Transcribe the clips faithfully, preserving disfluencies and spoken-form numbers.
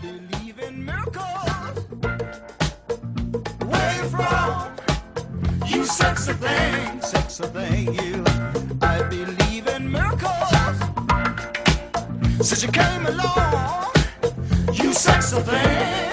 believe in miracles. Where you from? You sexy thing, sexy thing, you. I believe in miracles. Since you came along, you sexy thing.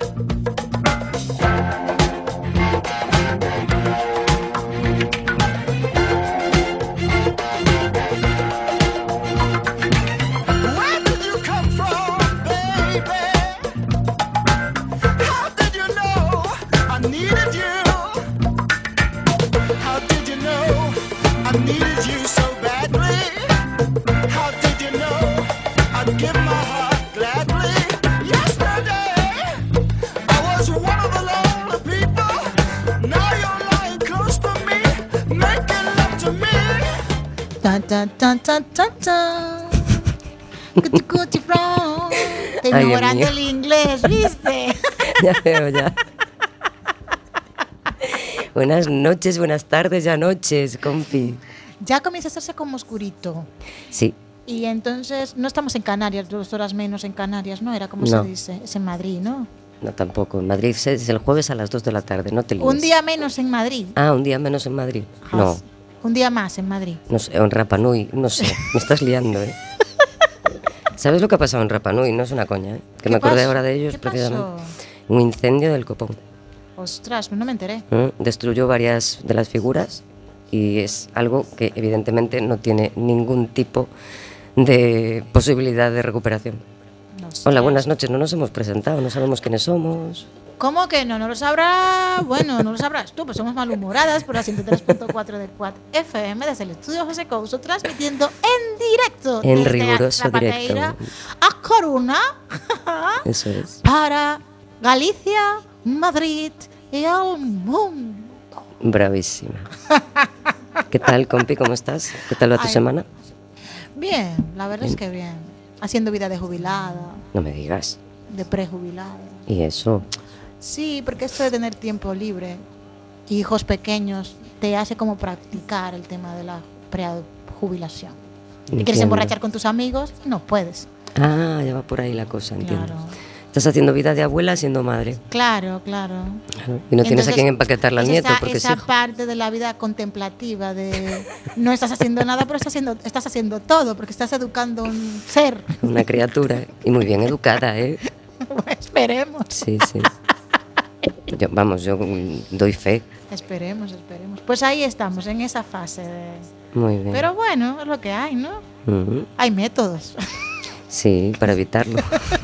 Tan, tan, tan, tan, tan. Cuchi, cuchi, from. Estoy mejorando el inglés, ¿viste? Ya veo, ya. Buenas noches, buenas tardes, ya noches, compi. Ya comienza a hacerse como oscurito. Sí. Y entonces, no estamos en Canarias, dos horas menos en Canarias, ¿no? Era como no. se dice, es en Madrid, ¿no? No, tampoco. En Madrid es el jueves a las dos de la tarde, no te líes. Un día menos en Madrid. Ah, un día menos en Madrid. Ajá. No. Un día más en Madrid. No sé, en Rapa Nui, no sé, me estás liando, ¿eh? ¿Sabes lo que ha pasado en Rapa Nui? No es una coña, ¿eh? Que me acordé pasó? ahora de ellos ¿Qué precisamente. pasó? Un incendio del copón. Ostras, no me enteré. ¿Mm? Destruyó varias de las figuras y es algo que evidentemente no tiene ningún tipo de posibilidad de recuperación. No sé. Hola, buenas noches, no nos hemos presentado, no sabemos quiénes somos. ¿Cómo que no? ¿No lo sabrá? Bueno, no lo sabrás tú, pues somos malhumoradas por la ciento tres punto cuatro de Quad F M desde el estudio José Couso, transmitiendo en directo En desde riguroso Zapateira directo. a Coruna Eso es. para Galicia, Madrid y el mundo. Bravísima. ¿Qué tal, compi? ¿Cómo estás? ¿Qué tal va tu Ay. semana? Bien, la verdad es que bien. Haciendo vida de jubilada, No me digas. de prejubilada. ¿Y eso? Sí, porque esto de tener tiempo libre y hijos pequeños te hace como practicar el tema de la prejubilación. Te quieres Entiendo. emborrachar con tus amigos y no puedes. Ah, ya va por ahí la cosa, entiendo. Claro, Estás haciendo vida de abuela siendo madre. claro, claro. Claro. Y no tienes Entonces, a quien empaquetarle al es nieto esa, porque esa es hijo. parte de la vida contemplativa de no estás haciendo nada, pero estás haciendo, estás haciendo todo porque estás educando un ser. Una criatura. Y muy bien educada, ¿eh? Pues esperemos. Sí, sí. Yo, vamos, yo mm, doy fe. Esperemos, esperemos. Pues ahí estamos, en esa fase de... Muy bien. Pero bueno, es lo que hay, ¿no? Ujú. Hay métodos. Sí, para evitarlo.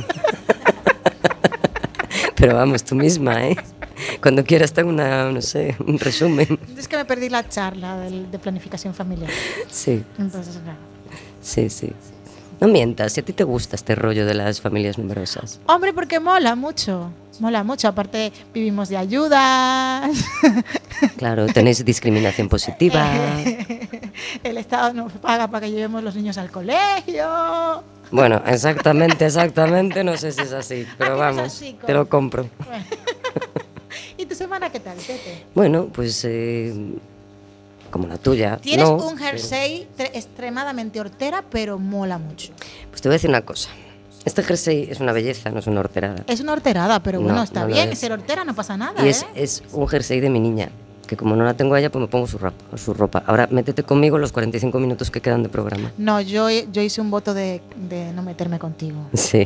Pero vamos, tú misma, ¿eh? Cuando quieras tengo una, no sé, un resumen. Es que me perdí la charla del- de planificación familiar. Sí, Entonces, claro. sí, sí. No mientas, si a ti te gusta este rollo de las familias numerosas. Hombre, porque mola mucho. Mola mucho. Aparte, vivimos de ayudas. Claro, tenéis discriminación positiva. El Estado nos paga para que llevemos los niños al colegio. Bueno, exactamente, exactamente, no sé si es así, pero ¿A que no es vamos, así, te lo compro. Bueno. ¿Y tu semana qué tal, Tete? Bueno, pues eh, como la tuya. Tienes no, un jersey tre- extremadamente hortera, pero mola mucho. pero- Pues te voy a decir una cosa. Este jersey es una belleza, no es una horterada. Es una horterada, pero bueno, No, está no lo bien. es. Ser hortera no pasa nada, Y ¿eh? es, es un jersey de mi niña, que como no la tengo a ella, pues me pongo su ropa, su ropa. Ahora métete conmigo los cuarenta y cinco minutos que quedan de programa. No, yo, yo hice un voto de, de no meterme contigo. Sí.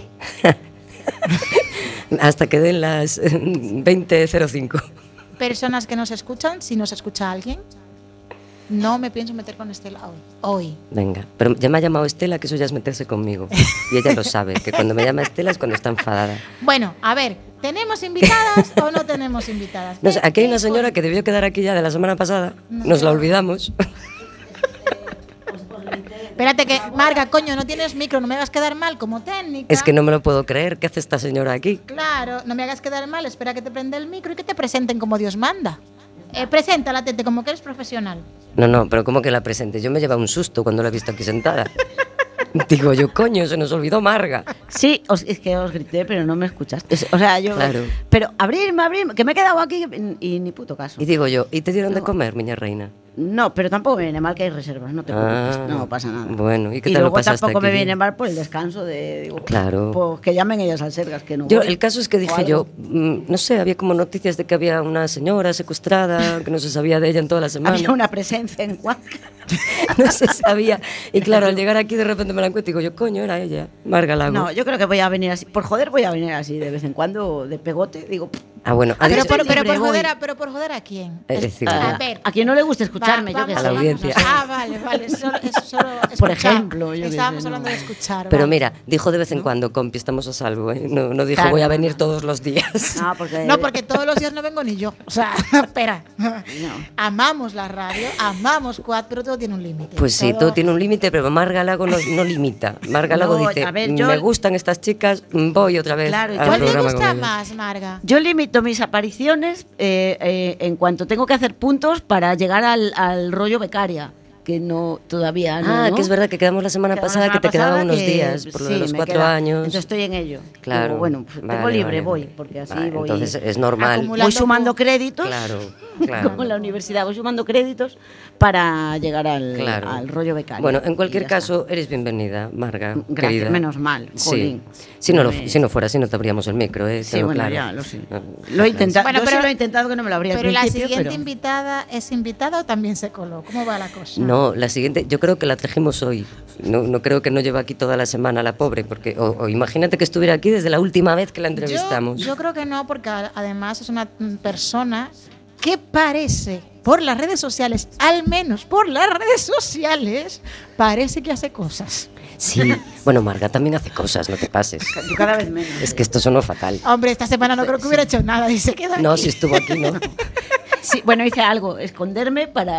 Hasta que den las veinte cero cinco. Personas que nos escuchan, si nos escucha alguien, no me pienso meter con Estela hoy. Hoy. Venga, pero ya me ha llamado Estela, que eso ya es meterse conmigo. Y ella lo sabe, que cuando me llama Estela es cuando está enfadada. Bueno, a ver, ¿tenemos invitadas o no tenemos invitadas? No sé, aquí hay una señora que debió quedar aquí ya de la semana pasada. Nos la olvidamos. Espérate que, Marga, coño, no tienes micro, no me hagas quedar mal como técnica. Es que no me lo puedo creer. ¿Qué hace esta señora aquí? Claro, no me hagas quedar mal, espera que te prenda el micro y que te presenten como Dios manda. Eh, preséntala, Tete, como que eres profesional. No, no, pero ¿cómo que la presente? Yo me lleva un susto cuando la he visto aquí sentada. Digo yo, coño, se nos olvidó Marga. Sí, os- es que os grité, pero no me escuchaste. O sea, yo. Claro. Pero abrirme, abrirme, que me he quedado aquí y ni puto caso. Y digo yo, ¿y te dieron de comer, miña reina? No, pero tampoco me viene mal que hay reservas, no te preocupes, Ah, no pasa nada. bueno, ¿y qué y tal lo luego pasaste tampoco me aquí? viene mal por el descanso de, digo, Claro. pues que llamen ellas al Sergas, que no Yo, voy, el caso es que o dije algo. yo, mm, no sé, había como noticias de que había una señora secuestrada, que no se sabía de ella en toda la semana. Había una presencia en Cuenca. No se sabía. Y claro, al llegar aquí de repente me la encuentro y digo yo, coño, era ella, Marga Lago. No, yo creo que voy a venir así, por joder voy a venir así de vez en cuando, de pegote, digo, pff, Ah, bueno, ha A ver, Pero dicho- por, pero, por libre, voy. joder a, pero por joder a quién. Es Es- decir, a ya. ver. a quien no le gusta escucharme, Va- yo que vamos A la sé. audiencia. Ah, vale, vale. Solo, es solo Por escuchar. ejemplo, yo qué Estábamos sé, hablando no. de escuchar. Pero vale. mira, dijo de vez en cuando, compi, estamos a salvo, ¿eh? No, no dijo Claro, voy a no, venir no. todos los días. No, porque, No, porque todos los días no vengo ni yo. O sea, espera. Amamos la radio, amamos Quad, pero todo tiene un límite. Pues sí, todo tiene un límite, pero Marga Lago no, no limita. Marga Lago No, dice, a ver, yo- me gustan estas chicas, voy otra vez Claro, al ¿Cuál te programa gusta con ellas. más, Marga? Yo limito mis apariciones eh, eh, en cuanto tengo que hacer puntos para llegar al, al rollo becaria, que no todavía no. Ah, ¿no? que es verdad que quedamos la semana Quedamos pasada la que te semana quedaban pasada unos que, días por lo de sí, los me cuatro queda. años. Entonces estoy en ello. Claro. Digo, bueno, pues tengo Vale, libre, vale, voy, vale. porque así Vale, voy. entonces es normal. Acumula- Voy sumando pu- créditos. Claro, claro. Como en la universidad, voy sumando créditos para llegar al, Claro. al rollo becario. Bueno, en Y cualquier ya caso, eres bienvenida, Marga, Gracias, querida. menos mal, Sí. jolín. Si no, lo- Me- si no fuera así, no te abríamos el micro, ¿eh? está. Sí, Tenlo bueno, claro. ya lo sé. No, Lo he intentado, Bueno, yo pero- sí lo he intentado que no me lo abría al Pero la principio, siguiente pero- invitada, ¿es invitada o también se coló? ¿Cómo va la cosa? No, la siguiente, yo creo que la trajimos hoy. No, no creo que no lleva aquí toda la semana la pobre, porque o, o imagínate que estuviera aquí desde la última vez que la entrevistamos. Yo, yo creo que no, porque a- además es una mm, persona que parece, por las redes sociales, al menos por las redes sociales, parece que hace cosas. Sí, bueno, Marga también hace cosas, no te pases. Yo cada vez menos. Es que esto sonó fatal. Hombre, esta semana no creo que hubiera hecho nada y se queda No, aquí. si estuvo aquí, ¿no? Sí, bueno, hice algo, esconderme para...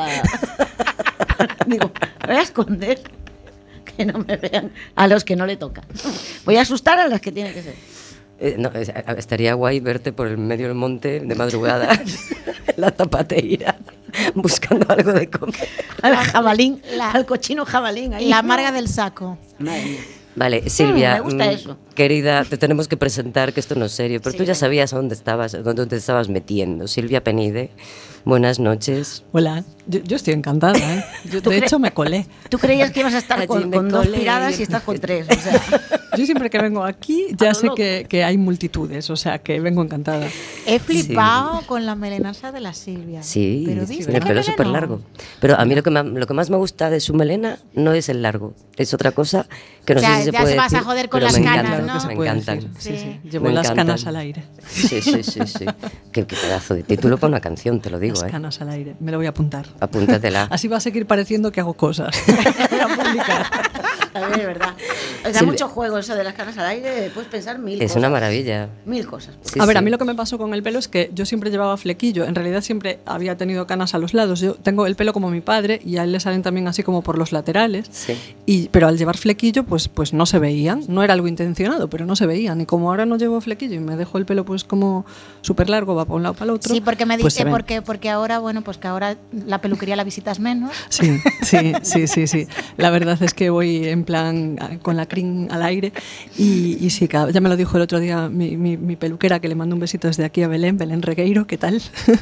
Digo, me voy a esconder, que no me vean a los que no le toca. Voy a asustar a las que tienen que ser. Eh, no, es- a- estaría guay verte por el medio del monte de madrugada, en la zapateira, buscando algo de comer. Al jabalín, la- al cochino jabalín. Ahí. La amarga del saco. Madre mía. Vale, Silvia, me gusta mm, eso. querida, te tenemos que presentar que esto no es serio, pero Sí, tú ya venga. sabías a dónde estabas, a dónde te estabas metiendo. Silvia Penide, buenas noches. Hola, yo, yo estoy encantada, ¿eh? Yo, ¿Tú de cre- hecho, me colé. Tú creías que ibas a estar Allí con, me con dos colé. piradas y estás con tres. O sea, Yo siempre que vengo aquí A ya lo sé loco. que, que hay multitudes, o sea, que vengo encantada. He flipado con la melenasa de la Silvia. Sí, pero tiene ¿viste el qué pelo meleno? súper largo. Pero a mí lo que, ma- lo que más me gusta de su melena no es el largo, es otra cosa que no Ya- sé si se ya puede se vas a decir, joder con pero las me canas, encantan, ¿no? que se me puede encantan. decir. Sí, Sí. sí. Llevo Me las encantan. canas al aire. Sí, sí, sí, sí. qué, qué pedazo de título para una canción, te lo digo, Las ¿eh? canas al aire. Me lo voy a apuntar. Apúntatela. Así va a seguir pareciendo que hago cosas. Voy a publicar. a ver, es verdad. Da Silvia- mucho juego eso de las caras al aire, puedes pensar mil Es cosas. una maravilla. Mil cosas. Sí, a ver, sí. a mí lo que me pasó con el pelo es que yo siempre llevaba flequillo. En realidad siempre había tenido canas a los lados. Yo tengo el pelo como mi padre y a él le salen también así como por los laterales. Sí. Y, pero al llevar flequillo, pues, pues no se veían. No era algo intencionado, pero no se veían. Y como ahora no llevo flequillo y me dejo el pelo pues como súper largo, va para un lado para el otro. Sí, porque me pues dice, se ven. porque, porque ahora, bueno, pues que ahora la peluquería la visitas menos. Sí, sí, sí, sí, sí. La verdad es que voy en plan a- con la crin al aire y, y sí, cada- ya me lo dijo el otro día mi, mi- mi peluquera, que le mando un besito desde aquí a Belén, Belén Regueiro, ¿qué tal?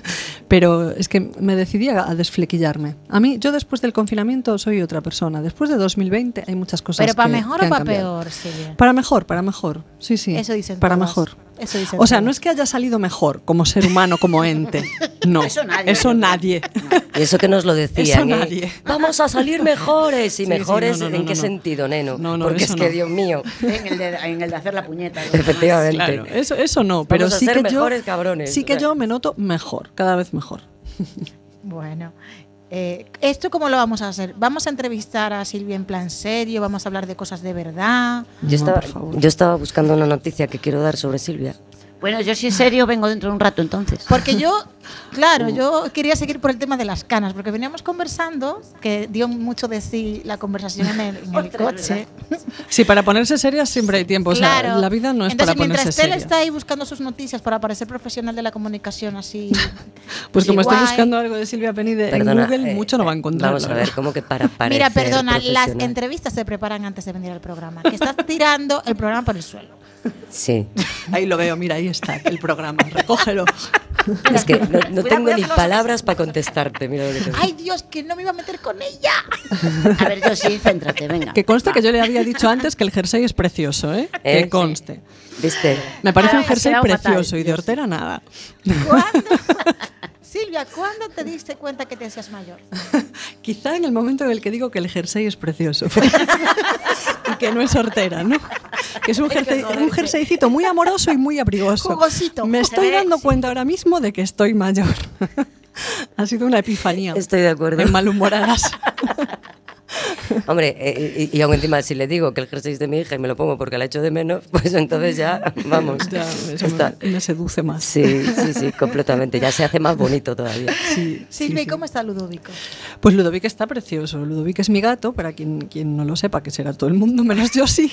Pero es que me decidí a, a desflequillarme. A mí, yo después del confinamiento soy otra persona. Después de dos mil veinte hay muchas cosas Pero para que- mejor que o han para cambiado. peor, Silvia. Para mejor, para mejor. Sí, sí. Eso dicen Para todas. mejor. Eso dicen O sea, no todas. es que haya salido mejor como ser humano, como ente. No. Eso nadie. Eso nadie. Y eso que nos lo decían, Eso ¿eh? nadie. Vamos a salir mejores. ¿Y Sí, sí, mejores no, no, en no, qué no. sentido, neno? No, no, Porque eso es que, no. Dios mío, En el, de, en el de hacer la puñeta. ¿no? efectivamente. Claro, eso, eso no, pero Vamos a sí ser que yo, mejores cabrones, sí o que sea. yo me noto mejor, cada vez mejor. Bueno, eh, ¿esto cómo lo vamos a hacer? ¿Vamos a entrevistar a Silvia en plan serio? ¿Vamos a hablar de cosas de verdad? Yo, No, estaba, por favor. yo estaba buscando una noticia que quiero dar sobre Silvia. Bueno, yo si es serio vengo dentro de un rato entonces. Porque yo, claro, yo quería seguir por el tema de las canas, porque veníamos conversando, que dio mucho de sí la conversación en el, en el Otra, coche. Sí, para ponerse serias siempre hay tiempo. O sea, Claro. la vida no es Entonces, para ponerse mientras él seria. está ahí buscando sus noticias para parecer profesional de la comunicación así. Pues como así estoy guay. buscando algo de Silvia Penide Perdona, en Google, eh, mucho no va a encontrar. Vamos a la ver, verdad. ¿cómo que para parecer Mira, perdona, las profesional? entrevistas se preparan antes de venir al programa, que estás tirando el programa por el suelo. Sí. Ahí lo veo, mira, ahí está el programa, recógelo. Es que no, no Cuidado, tengo cuidado ni que los- palabras para contestarte. Mira lo que te digo. Ay, Dios, que no me iba a meter con ella. A ver, yo sí, céntrate, venga. Que conste que yo le había dicho antes que el jersey es precioso, ¿eh? ¿Eh? Que conste. ¿Viste? Me parece Ah, un jersey quedado precioso fatal, y de yo sí. hortera nada. ¿Cuándo? Silvia, ¿cuándo te diste cuenta que te hacías mayor? Quizá en el momento en el que digo que el jersey es precioso. Y que no es hortera, ¿no? Que es un, jersey, un jerseycito muy amoroso y muy abrigoso. Jugosito. Me estoy Se ve, dando sí. cuenta ahora mismo de que estoy mayor. Ha sido una epifanía. Estoy de acuerdo. En malhumoradas. Hombre, eh, y, y aún encima, si le digo que el jersey es de mi hija y me lo pongo porque la echo de menos, pues entonces ya, vamos. Ya, eso está. me, me seduce más. Sí, sí, sí, completamente. Ya se hace más bonito todavía. Sí, sí, Silvia, ¿y sí. cómo está Ludovico? Pues Ludovic está precioso. Ludovic es mi gato, para quien, quien no lo sepa, que será todo el mundo, menos yo sí.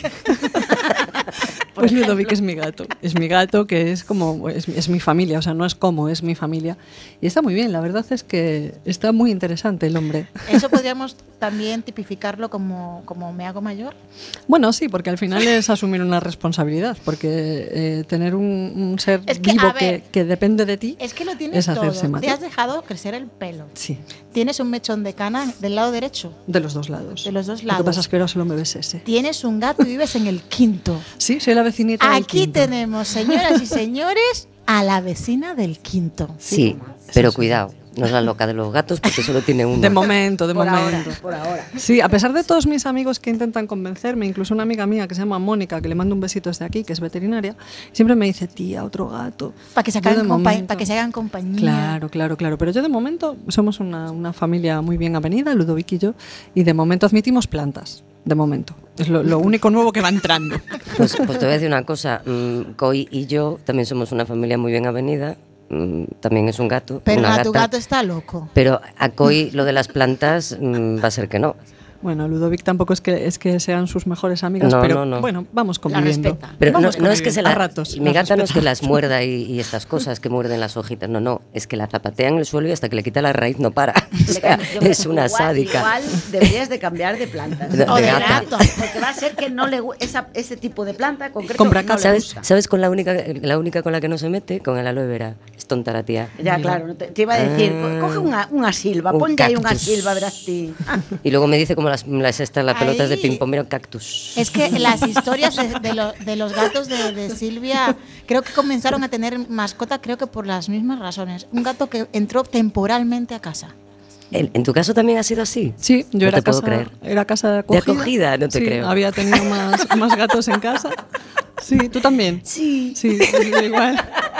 Pues Ludovic es mi gato. Es mi gato, que es como, es, es mi familia, o sea, no es como, es mi familia. Y está muy bien, la verdad es que está muy interesante el hombre. Eso podríamos también tipificarlo como, como me hago mayor. Bueno, sí, porque al final es asumir una responsabilidad, porque eh, tener un, un ser Es que, vivo a ver, que, que depende de ti Es que lo tienes es todo. hacerse Te mayor. has dejado crecer el pelo. Sí, Tienes un mechón de cana del lado derecho. de los dos lados. De los dos Lo que lados. pasa es que ahora solo me ves ese. Tienes un gato y vives en el quinto. Sí, soy la vecinita del Aquí quinto. tenemos, señoras y señores, a la vecina del quinto. Sí, pero cuidado, no es la loca de los gatos porque solo tiene uno. De momento, de Por momento. ahora, por ahora. Sí, a pesar de todos mis amigos que intentan convencerme, incluso una amiga mía que se llama Mónica, que le mando un besito desde aquí, que es veterinaria, siempre me dice, tía, otro gato. Para que, se Yo de hagan compa- momento- pa' que se hagan compañía. Claro, claro, claro. Pero yo de momento somos una, una familia muy bien avenida, Ludovic y yo, y de momento admitimos plantas. De momento. Es lo, lo único nuevo que va entrando. Pues, pues te voy a decir una cosa, mm, Coy y yo también somos una familia muy bien avenida, mm, también es un gato, Pero una a tu gata, gato está loco. pero a Coy lo de las plantas mm, va a ser que no. Bueno, Ludovic tampoco es que, es que sean sus mejores amigas, No, pero no, no. bueno, vamos La conviviendo. respeta. Pero no, Vamos no es que se conviviendo. la, A ratos, mi las gata no es que respetamos. las muerda y, y estas cosas que muerden las hojitas, no, no, es que la zapatea en el suelo y hasta que le quita la raíz no para. O sea, Yo- es una igual- sádica. Igual deberías de cambiar de plantas. De- O de gata. gato. Porque va a ser que no le gu- esa, ese tipo de planta concreto Compra no le ¿Sabes, gusta. ¿Sabes con la única, la única con la que no se mete? Con el aloe vera. Es tonta la tía. Ya, claro, no te, te iba a decir, Ah. co- coge una, una silva, Un ponte ahí una cactus. silva, verás ti. Y luego me dice como las, las, estas, las pelotas de Ahí. ping-pong, mira, un cactus. Es que las historias de, de lo- de los gatos de, de Silvia creo que comenzaron a tener mascota creo que por las mismas razones. Un gato que entró temporalmente a casa. ¿En, en tu caso también ha sido así? Sí, yo No era, te puedo casa, creer. era casa de De acogida. acogida, no te Sí, creo. había tenido más, más gatos en casa. Sí, ¿tú también? Sí. Sí, igual.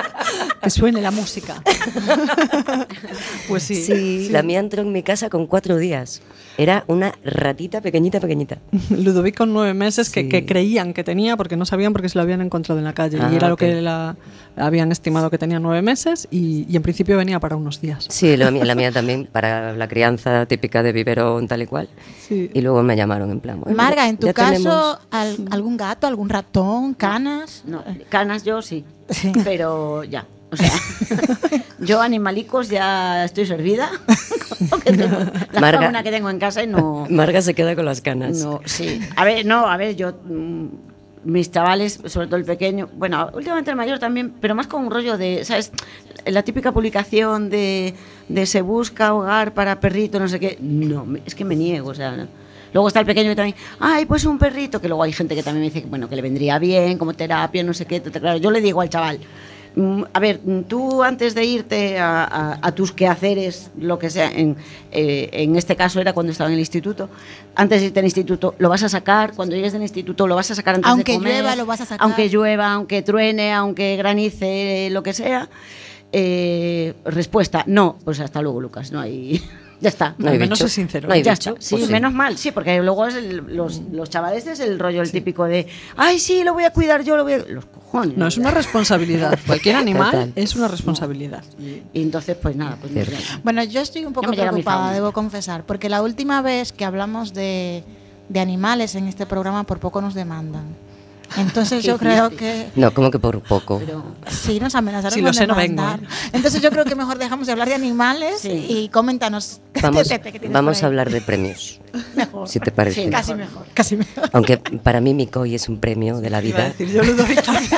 Que suene la música. Pues sí. Sí, la mía entró en mi casa con cuatro días. Era una ratita pequeñita, pequeñita. Ludovic con nueve meses que, Sí. que creían que tenía porque no sabían porque se lo habían encontrado en la calle Ah, y era lo ok. que la, habían estimado que tenía nueve meses y, y en principio venía para unos días. Sí, la mía, la mía también, para la crianza típica de biberón tal y cual. Sí. Y luego me llamaron en plan... bueno, Marga, en tu ya caso, tenemos- al- ¿algún gato, algún ratón, canas? No, canas yo sí, Sí. pero ya. O sea, yo animalicos ya estoy servida. con lo que tengo, la Marga- fauna que tengo en casa y no... Marga se queda con las canas. No, sí. A ver, no, a ver, yo, mm, mis chavales, sobre todo el pequeño, bueno, últimamente el mayor también, pero más con un rollo de, ¿sabes? La típica publicación de, de se busca hogar para perrito, no sé qué. No, me- es que me niego, o sea. ¿no? Luego está el pequeño que también, ay, pues un perrito, que luego hay gente que también me dice, que, bueno, que le vendría bien, como terapia, no sé qué. Claro, yo le digo al chaval, mm, a ver, tú antes de irte a, a- a tus quehaceres, lo que sea, en, eh, en este caso era cuando estaba en el instituto, antes de irte al instituto, lo vas a sacar, cuando llegues del instituto lo vas a sacar antes Aunque de comer. llueva, lo vas a sacar. Aunque llueva, aunque truene, aunque granice, lo que sea. Eh, respuesta, no, pues hasta luego, Lucas, no hay... Ya está. No hay Al menos bicho. es sincero. No hay Ya bicho. está. Sí, Pues menos mal, sí, porque luego es el- los, los chavales es el rollo, el típico de, ay, sí, lo voy a cuidar yo, lo voy a... Los cojones. No, es una responsabilidad. Cualquier animal Total. es una responsabilidad. Y entonces, pues nada, pues Cierto. ya. Bueno, yo estoy un poco Ya me llega mi preocupada, fauna. debo confesar, porque la última vez que hablamos de, de animales en este programa por poco nos demandan. Entonces ¿Qué yo creo hiciste? que No, como que por poco. Pero, sí nos amenazaron Si con lo sé, no demandar. vengo, Entonces yo creo que mejor dejamos de hablar de animales Sí. y coméntanos. Vamos, ¿qué te- qué tienes vamos por a ahí? hablar de premios, Mejor. si te parece. Sí, Casi mejor, casi mejor. Aunque para mí mi Coy es un premio de la Iba a vida. decir yo, Ludovic, también.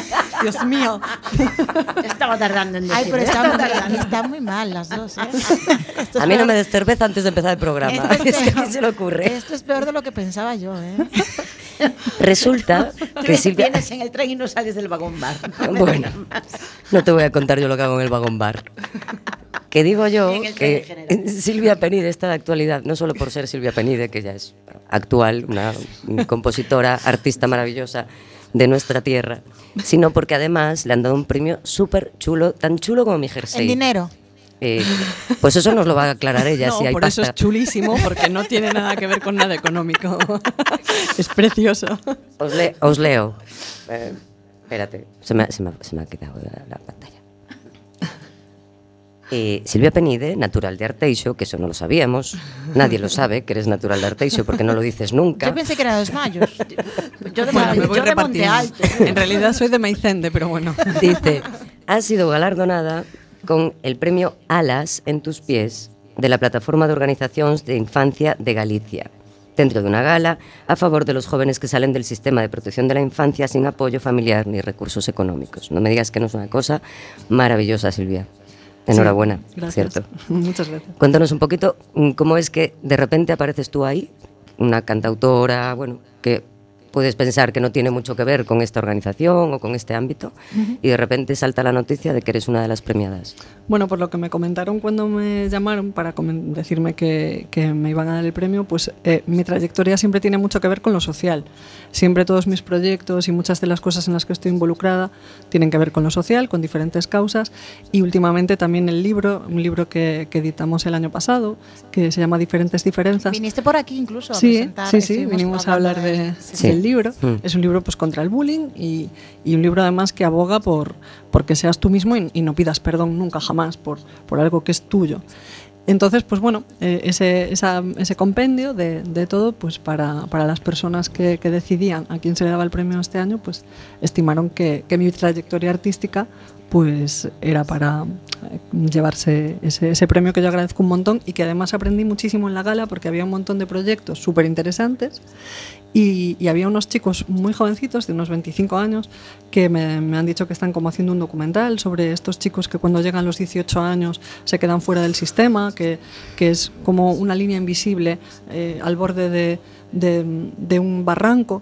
Dios mío. Estaba tardando en decirlo. Ay, pero ya está estaba muy, tardando. está muy mal las dos, ¿eh? Esto es A mí no peor- me des cerveza antes de empezar el programa. esto es Es que peor- ni se le ocurre. Esto es peor de lo que pensaba yo, ¿eh? Resulta que Silvia... Vienes en el tren y no sales del vagón bar. No me Bueno, digas más. no te voy a contar yo lo que hago en el vagón bar. Que digo yo Y en el tren en que general. Silvia Penide está de actualidad, no solo por ser Silvia Penide, que ya es actual, una compositora, artista maravillosa de nuestra tierra, sino porque además le han dado un premio súper chulo, tan chulo como mi jersey. El dinero. Eh, pues eso nos lo va a aclarar ella, No, si hay por pasta. eso es chulísimo, porque no tiene nada que ver con nada económico. Es precioso. Os, le- os leo. Eh, espérate, se me, se me- se me ha quedado la, la pantalla. Eh, Silvia Penide, natural de Arteixo, que eso no lo sabíamos. Nadie lo sabe, que eres natural de Arteixo, porque no lo dices nunca. Yo pensé que era de los mayos. Yo de, Bueno, Monte- me voy yo de Monte repartiendo. Alto. En realidad soy de Meicende, pero bueno. Dice, has sido galardonada con el premio Alas en tus pies de la Plataforma de Organizacións de Infancia de Galicia, dentro de una gala a favor de los jóvenes que salen del sistema de protección de la infancia sin apoyo familiar ni recursos económicos. No me digas que no es una cosa maravillosa, Silvia. Enhorabuena, Sí, gracias. ¿cierto? Muchas gracias. Cuéntanos un poquito mm, cómo es que de repente apareces tú ahí, una cantautora, bueno, que puedes pensar que no tiene mucho que ver con esta organización o con este ámbito, y de repente salta la noticia de que eres una de las premiadas. Bueno, por lo que me comentaron cuando me llamaron para comen- decirme que, que me iban a dar el premio, pues eh, mi trayectoria siempre tiene mucho que ver con lo social. Siempre todos mis proyectos y muchas de las cosas en las que estoy involucrada tienen que ver con lo social, con diferentes causas, y últimamente también el libro, un libro que, que editamos el año pasado, que se llama Diferentes Diferencias. Viniste por aquí incluso a Sí, presentar. sí, sí, estuvimos vinimos a hablando hablar de, Sí. del libro. Mm. Es un libro pues contra el bullying y, y un libro además que aboga por, por que seas tú mismo y, y no pidas perdón nunca jamás por, por algo que es tuyo. Entonces, pues bueno, eh, ese, esa- ese compendio de, de todo, pues para, para las personas que, que decidían a quién se le daba el premio este año, pues estimaron que, que mi trayectoria artística pues era para eh, llevarse ese, ese premio, que yo agradezco un montón y que además aprendí muchísimo en la gala porque había un montón de proyectos súper interesantes y, y había unos chicos muy jovencitos, de unos veinticinco años, que me, me han dicho que están como haciendo un documental sobre estos chicos que cuando llegan los dieciocho años se quedan fuera del sistema, que, que es como una línea invisible eh, al borde de, de, de un barranco.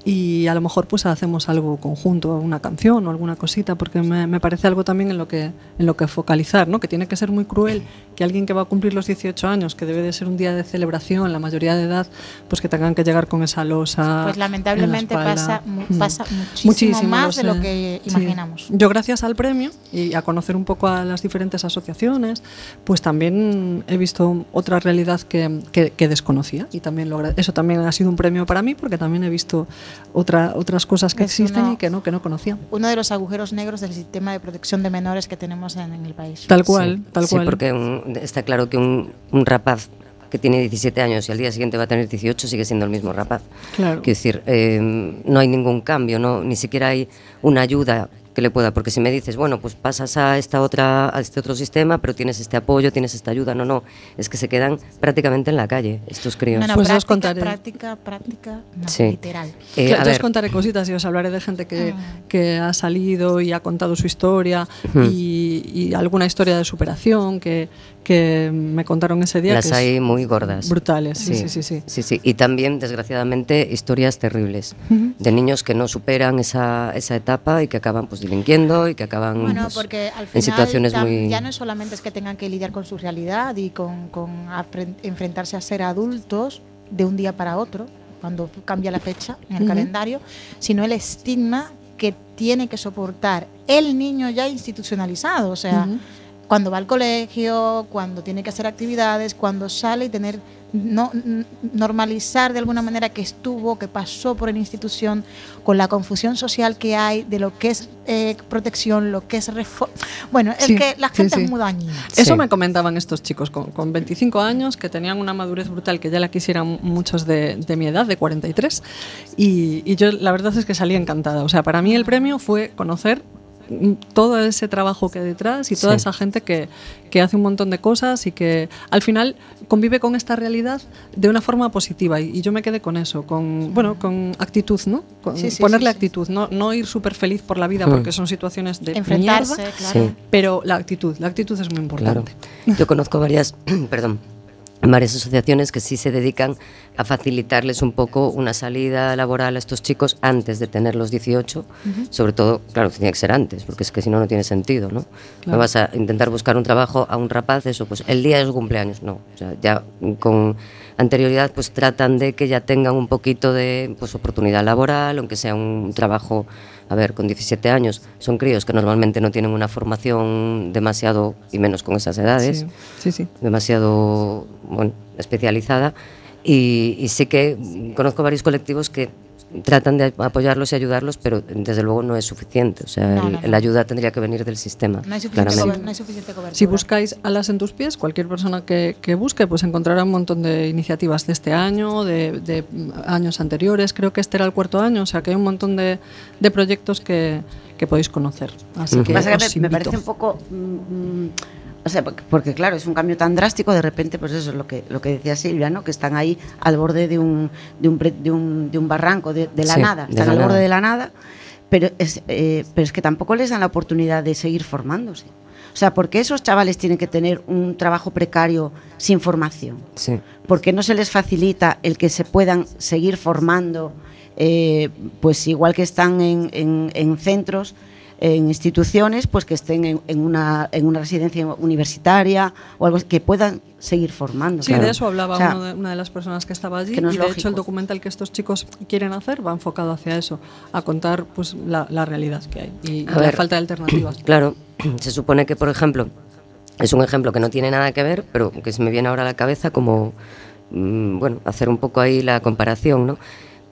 Y a lo mejor pues hacemos algo conjunto, una canción o alguna cosita, porque me, me parece algo también en lo que en lo que focalizar, ¿no? Que tiene que ser muy cruel que alguien que va a cumplir los dieciocho años, que debe de ser un día de celebración, la mayoría de edad, pues que tengan que llegar con esa losa. Pues lamentablemente en la pasa, espalda. mu- Mm. pasa muchísimo, más de sé. lo que Sí. imaginamos. Yo gracias al premio y a conocer un poco a las diferentes asociaciones, pues también he visto otra realidad que, que, que desconocía y también lo agra- eso también ha sido un premio para mí porque también he visto otra, otras cosas que Es existen uno- y que no, que no conocía. Uno de los agujeros negros del sistema de protección de menores que tenemos en, en el país. Tal cual, Sí, tal sí, cual. porque un- está claro que un, un rapaz que tiene diecisiete años y al día siguiente va a tener dieciocho sigue siendo el mismo rapaz. Claro. Quiero decir, eh, no hay ningún cambio, no, ni siquiera hay una ayuda que le pueda, porque si me dices, bueno, pues pasas a esta otra, a este otro sistema, pero tienes este apoyo, tienes esta ayuda, no, no, es que se quedan prácticamente en la calle estos críos. No, no, Pues os práctica, contaré. práctica, práctica, no, Sí. literal. Eh, Claro, a yo os ver, contaré cositas y os hablaré de gente que, Ah. que ha salido y ha contado su historia Ujú. y, y alguna historia de superación que, que me contaron ese día. las que es hay muy gordas. brutales, sí, sí, sí. sí. Sí, sí. Y también, desgraciadamente, historias terribles Ujú. de niños que no superan esa, esa etapa y que acaban pues delinquiendo y que acaban Bueno, pues, porque al en final situaciones tam- muy... ya no es solamente es que tengan que lidiar con su realidad y con, con afren- enfrentarse a ser adultos de un día para otro, cuando cambia la fecha en el Ujú. calendario, sino el estigma que tiene que soportar el niño ya institucionalizado, o sea, Ujú. cuando va al colegio, cuando tiene que hacer actividades, cuando sale y tener no n- normalizar de alguna manera que estuvo, que pasó por la institución, con la confusión social que hay de lo que es eh, protección, lo que es reforma. Bueno, es Sí, que la sí, gente sí. es muy dañina. Eso Sí. me comentaban estos chicos con, con veinticinco años, que tenían una madurez brutal, que ya la quisieran muchos de, de mi edad, de cuarenta y tres. Y, y yo la verdad es que salí encantada. O sea, para mí el premio fue conocer todo ese trabajo que hay detrás y toda Sí. esa gente que, que hace un montón de cosas y que al final convive con esta realidad de una forma positiva. Y, y yo me quedé con eso, con, bueno, con actitud, ¿no? Con Sí, sí, ponerle sí, sí. actitud, no, no ir súper feliz por la vida Mm. porque son situaciones de Enfrentarse, mierda, claro. Sí. pero la actitud, la actitud es muy Claro. importante. Yo conozco varias, perdón, varias asociaciones que sí se dedican a facilitarles un poco una salida laboral a estos chicos antes de tener los dieciocho, sobre todo, claro, tiene que ser antes, porque es que si no, no tiene sentido, ¿no? Claro. No vas a intentar buscar un trabajo a un rapaz, eso, pues el día de su cumpleaños, no. O sea, ya con anterioridad, pues tratan de que ya tengan un poquito de pues, oportunidad laboral, aunque sea un trabajo, a ver, con diecisiete años, son críos que normalmente no tienen una formación demasiado, y menos con esas edades, Sí, sí, sí. demasiado bueno, especializada y, y sí que mm, conozco varios colectivos que tratan de apoyarlos y ayudarlos, pero desde luego no es suficiente. O sea, No, el- no, no. la ayuda tendría que venir del sistema. No hay suficiente, claramente. cober- no hay suficiente cobertura. Si buscáis Alas en tus pies, cualquier persona que, que busque, pues encontrará un montón de iniciativas de este año, de, de años anteriores. Creo que este era el cuarto año, o sea que hay un montón de, de proyectos que, que podéis conocer. Así Ujú. que Pasa que os me, me invito. parece un poco mm, mm, o sea, porque, porque, claro, es un cambio tan drástico, de repente, pues eso es lo que lo que decía Silvia, ¿no? Que están ahí al borde de un de un, pre- de un, de un barranco, de, de la Sí, nada, de están la al borde nada. de la nada, pero es eh, pero es que tampoco les dan la oportunidad de seguir formándose. O sea, ¿por qué esos chavales tienen que tener un trabajo precario sin formación? Sí. ¿Por qué no se les facilita el que se puedan seguir formando, eh, pues igual que están en, en- en centros, en instituciones, pues que estén en, en una, en una residencia universitaria o algo así, que puedan seguir formando? Sí, Claro. de eso hablaba O sea, uno de- una de las personas que estaba allí que no es y de hecho lógico. el documental que estos chicos quieren hacer va enfocado hacia eso, a contar pues la, la realidad que hay y, y A la ver. falta de alternativas. Claro, se supone que, por ejemplo, es un ejemplo que no tiene nada que ver, pero que se me viene ahora a la cabeza como, mm, bueno, hacer un poco ahí la comparación, ¿no?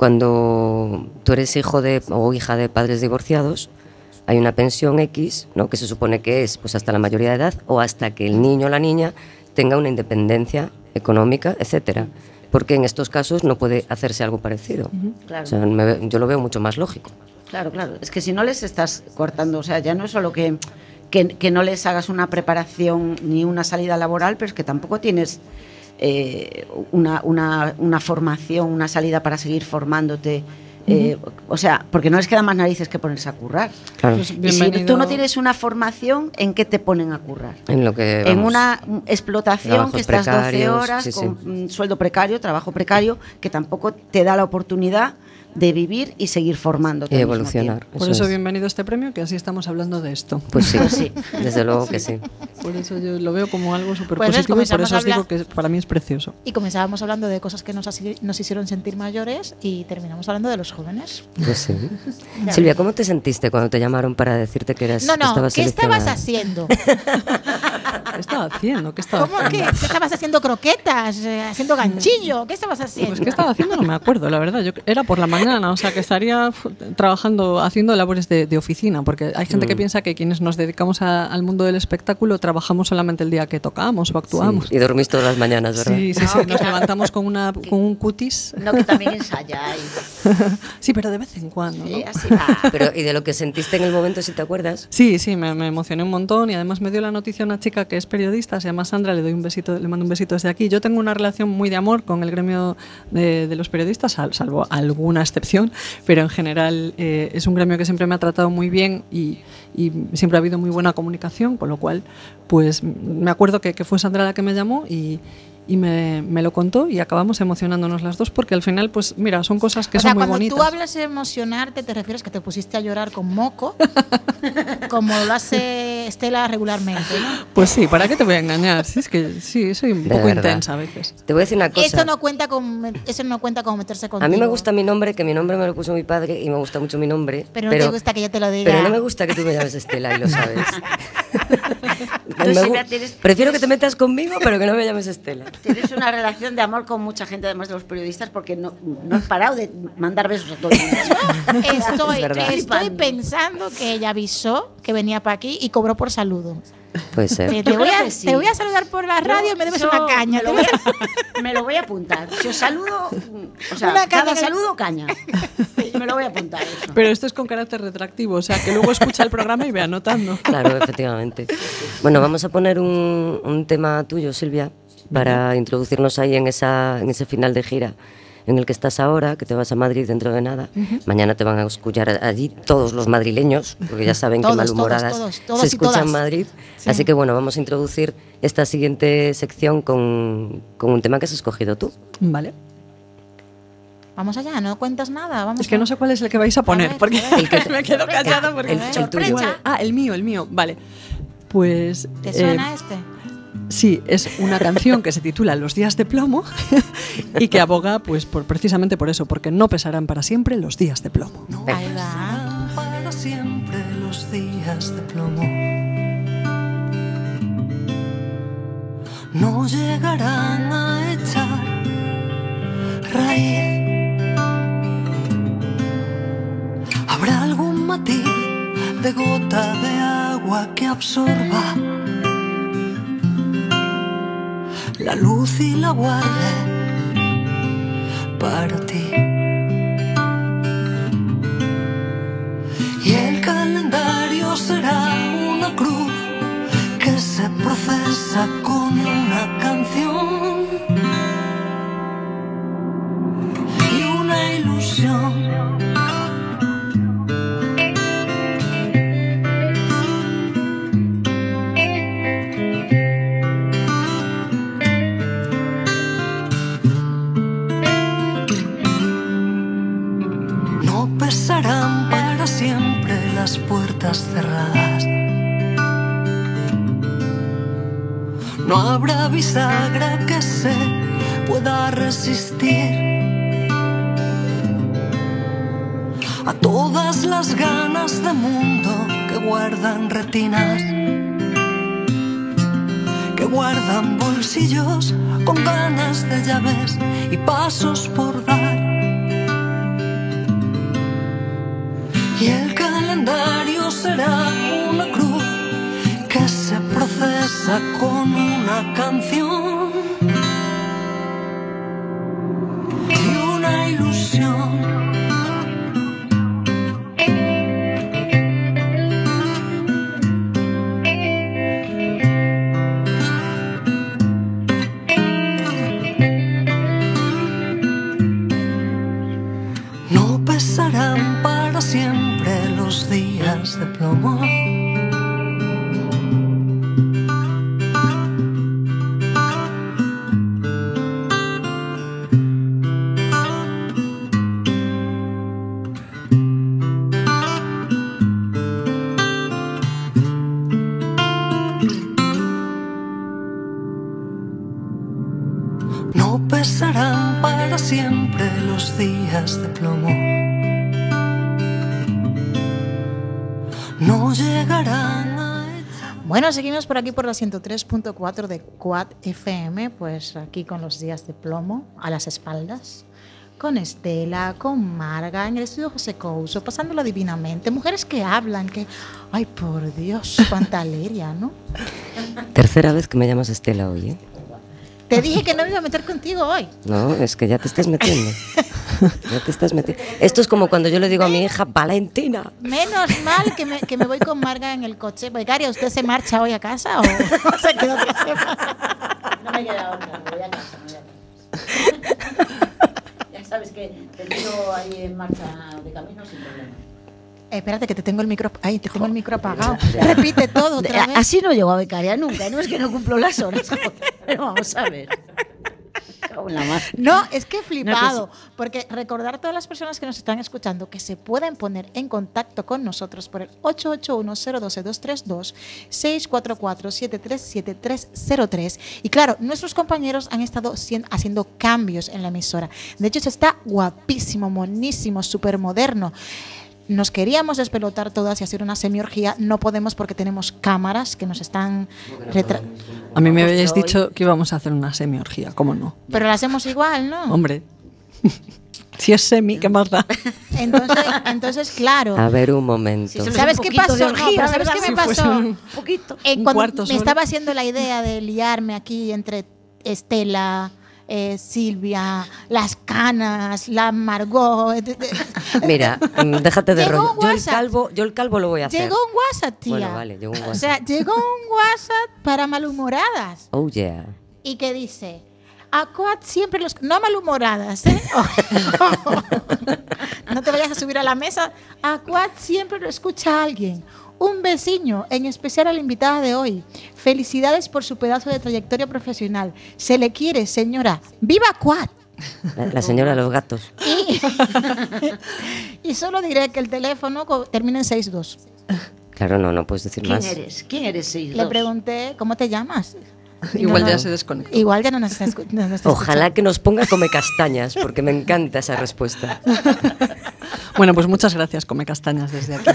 Cuando tú eres hijo de o hija de padres divorciados, hay una pensión X, ¿no? Que se supone que es pues hasta la mayoría de edad o hasta que el niño o la niña tenga una independencia económica, etcétera. Porque en estos casos no puede hacerse algo parecido. Claro. O sea, me ve- yo lo veo mucho más lógico. Claro, claro. Es que si no les estás cortando, o sea, ya no es solo que, que, que no les hagas una preparación ni una salida laboral, pero es que tampoco tienes eh, una, una, una formación, una salida para seguir formándote. Eh, o sea, porque no les queda más narices que ponerse a currar. Claro. Pues Y si bienvenido. tú no tienes una formación, ¿en qué te ponen a currar? En lo que En vamos, una mm, explotación trabajos que estás doce precarios, horas sí, sí. con mm, sueldo precario, trabajo precario, que tampoco te da la oportunidad de vivir y seguir formándote. y al mismo evolucionar. tiempo. Por eso, es. bienvenido a este premio, que así estamos hablando de esto. Pues sí, Pues sí. desde luego que sí. Por eso yo lo veo como algo súper Pues ves, positivo y por comenzamos eso a os digo hablar- que para mí es precioso. Y comenzábamos hablando de cosas que nos, asi- nos hicieron sentir mayores y terminamos hablando de los jóvenes. Pues sí. Ya. Silvia, ¿cómo te sentiste cuando te llamaron para decirte que eras No, no, estabas ¿qué estabas seleccionada? haciendo? ¿Qué estaba haciendo? ¿Qué estaba ¿Cómo haciendo? que? ¿Qué estabas haciendo croquetas? eh, ¿Haciendo ganchillo? ¿Qué estabas haciendo? Pues qué estaba haciendo no me acuerdo, la verdad. Yo era por la mañana, o sea que estaría f- trabajando, haciendo labores de, de oficina, porque hay gente que piensa que quienes nos dedicamos a- al mundo del espectáculo trabajamos solamente el día que tocamos o actuamos. Sí, y dormís todas las mañanas, ¿verdad? Sí, sí, sí, nos levantamos con, una, con un cutis. No, que también ensayáis. Sí, pero de vez en cuando, ¿no? Sí, así va. Pero, ¿y de lo que sentiste en el momento, si te acuerdas? Sí, sí, me, me emocioné un montón y además me dio la noticia una chica que es periodista, se llama Sandra, le doy un besito, le mando un besito desde aquí. Yo tengo una relación muy de amor con el gremio de, de los periodistas, sal- salvo alguna excepción, pero en general eh, es un gremio que siempre me ha tratado muy bien y, y siempre ha habido muy buena comunicación, con lo cual, pues me acuerdo que, que fue Sandra la que me llamó y, y me, me lo contó y acabamos emocionándonos las dos porque al final, pues mira, son cosas que O son sea, muy cuando bonitas. tú hablas de emocionarte, te refieres que te pusiste a llorar con moco, como lo hace Estela regularmente, ¿no? Pues sí, ¿para qué te voy a engañar? Sí, es que sí, soy un De poco verdad. intensa a veces. Te voy a decir una cosa. Eso no cuenta con eso no cuenta como meterse contigo. A mí me gusta mi nombre, que mi nombre me lo puso mi padre y me gusta mucho mi nombre. Pero no te gusta que yo te lo diga. Pero no me gusta que tú me llames Estela y lo sabes. Tú, Me Silvia, gu- tienes- Prefiero que te metas conmigo, pero que no me llames Estela. Tienes una relación de amor con mucha gente, además de los periodistas, porque no, no has parado de mandar besos a todo el mundo. Estoy, Es verdad. estoy pensando que ella avisó que venía para aquí y cobró por saludo. Puede ser. Te, te Yo voy creo a, que sí. te voy a saludar por la radio y me debes Yo una caña. Me te lo, voy voy a- a, me lo voy a apuntar. Si os saludo, o sea, Una caña cada de- saludo, caña. Sí, Me lo voy a apuntar. Eso. Pero esto es con carácter retractivo, o sea, que luego escucha el programa y ve anotando. Claro, efectivamente. Bueno, vamos a poner un, un tema tuyo, Silvia, para introducirnos ahí en, esa, en ese final de gira en el que estás ahora, que te vas a Madrid dentro de nada. Uh-huh. Mañana te van a escuchar allí todos los madrileños, porque ya saben todos, que malhumoradas todos, todos, todos se escuchan todas. en Madrid. Sí. Así que bueno, vamos a introducir esta siguiente sección con, con un tema que has escogido tú. Vale. Vamos allá, no cuentas nada. Vamos es que a... no sé cuál es el que vais a poner, a ver, porque a ver. el que me quedo callada porque... El, el, el tuyo. Vale. Ah, el mío, el mío, vale. Pues... ¿Te suena eh, este? Sí, es una canción que se titula Los días de plomo y que aboga pues por, precisamente por eso, porque no pesarán para siempre los días de plomo. No Ahí va. pesarán para siempre los días de plomo. No llegarán a echar raíz. Habrá algún matiz de gota de agua que absorba la luz y la guarde para ti. Y el calendario será una cruz que se procesa con una canción y una ilusión. Pesarán para siempre las puertas cerradas. No habrá bisagra que se pueda resistir a todas las ganas de mundo que guardan retinas, que guardan bolsillos con ganas de llaves y pasos por dar. Y el calendario será una cruz que se procesa con una canción y una ilusión. No pesarán para siempre los días de plomo. No pesarán para siempre los días de plomo. No llegarán a... Bueno, seguimos por aquí por la ciento tres punto cuatro de Quad F M, pues aquí con los días de plomo a las espaldas, con Estela, con Marga, en el estudio José Couso, pasándola divinamente. Mujeres que hablan, que... Ay, por Dios, cuánta alegría, ¿no? Tercera vez que me llamas Estela hoy, ¿eh? Te dije que no me iba a meter contigo hoy. No, es que ya te estás metiendo. Ya te estás metiendo. Esto es como cuando yo le digo a mi hija, Valentina. Menos mal que me, que me voy con Marga en el coche. Becaria, ¿usted se marcha hoy a casa o se quedó otra semana? No me queda otra, me voy a casa, me voy a casa. Ya sabes que te tiro ahí en marcha de camino sin problema. Eh, espérate que te tengo el micro, ay, te tengo el micro apagado. Repite todo otra vez. Así no llego a becaria nunca, no es que no cumplo las horas, joder, pero vamos a ver. Cago en la mar. No, es que he flipado, No, que sí. porque recordar a todas las personas que nos están escuchando que se pueden poner en contacto con nosotros por el ocho ocho uno, cero uno dos, dos tres dos, seis cuatro cuatro, siete tres siete tres cero tres. Y claro, nuestros compañeros han estado haciendo cambios en la emisora. De hecho, se está guapísimo, monísimo, súper moderno. Nos queríamos despelotar todas y hacer una semiorgía. No podemos porque tenemos cámaras que nos están... Retra- A mí me habéis dicho que íbamos a hacer una semi-orgía, ¿cómo no? Pero la hacemos igual, ¿no? Hombre, si es semi, ¿qué más da? Entonces, entonces claro. A ver, un momento. Sí, ¿Sabes un qué poquito pasó? de orgía, No, pero ¿sabes ¿verdad? qué me Si fuese pasó? un poquito. Eh, un cuando cuarto me solo. estaba haciendo la idea de liarme aquí entre Estela, eh, Silvia, las canas, la Margot. Mira, mm, déjate de Llegó rollo. un Yo el WhatsApp. calvo, yo el calvo lo voy a hacer. Llegó un WhatsApp, tía. Bueno, vale, llegó un O WhatsApp. sea, llegó un WhatsApp para malhumoradas. Oh, yeah. Y que dice, a Coat siempre los... No malhumoradas, ¿eh? No te vayas a subir a la mesa. A Coat siempre lo escucha alguien. Un vecino, en especial a la invitada de hoy. Felicidades por su pedazo de trayectoria profesional. Se le quiere, señora. ¡Viva Coat! La, la señora de los gatos. Y, y solo diré que el teléfono co- termina en seis dos. Claro, no, no puedes decir ¿Quién más. eres? ¿Quién eres? seis Le dos? pregunté, ¿cómo te llamas? Igual No, ya no. se desconectó. Igual ya no nos está, escu- no nos está Ojalá que nos ponga come castañas, porque me encanta esa respuesta. Bueno, pues muchas gracias, Come Castañas, desde aquí.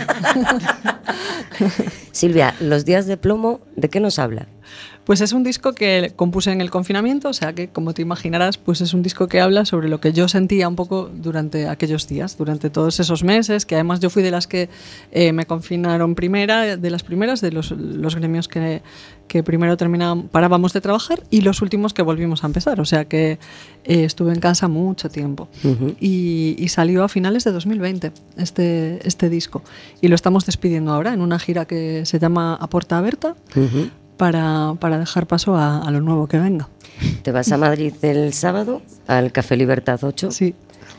Silvia, los días de plomo, ¿de qué nos habla? Pues es un disco que compuse en el confinamiento, o sea que, como te imaginarás, pues es un disco que habla sobre lo que yo sentía un poco durante aquellos días, durante todos esos meses, que además yo fui de las que eh, me confinaron primera, de las primeras, de los, los gremios que, que primero terminaban, parábamos de trabajar y los últimos que volvimos a empezar, o sea que eh, estuve en casa mucho tiempo. Ujú. y, y salió a finales de dos mil veinte este, este disco y lo estamos despidiendo ahora en una gira que se llama A Porta Aberta, Ujú. para, para dejar paso a, a lo nuevo que venga. Te vas a Madrid el sábado al Café Libertad ocho. Sí,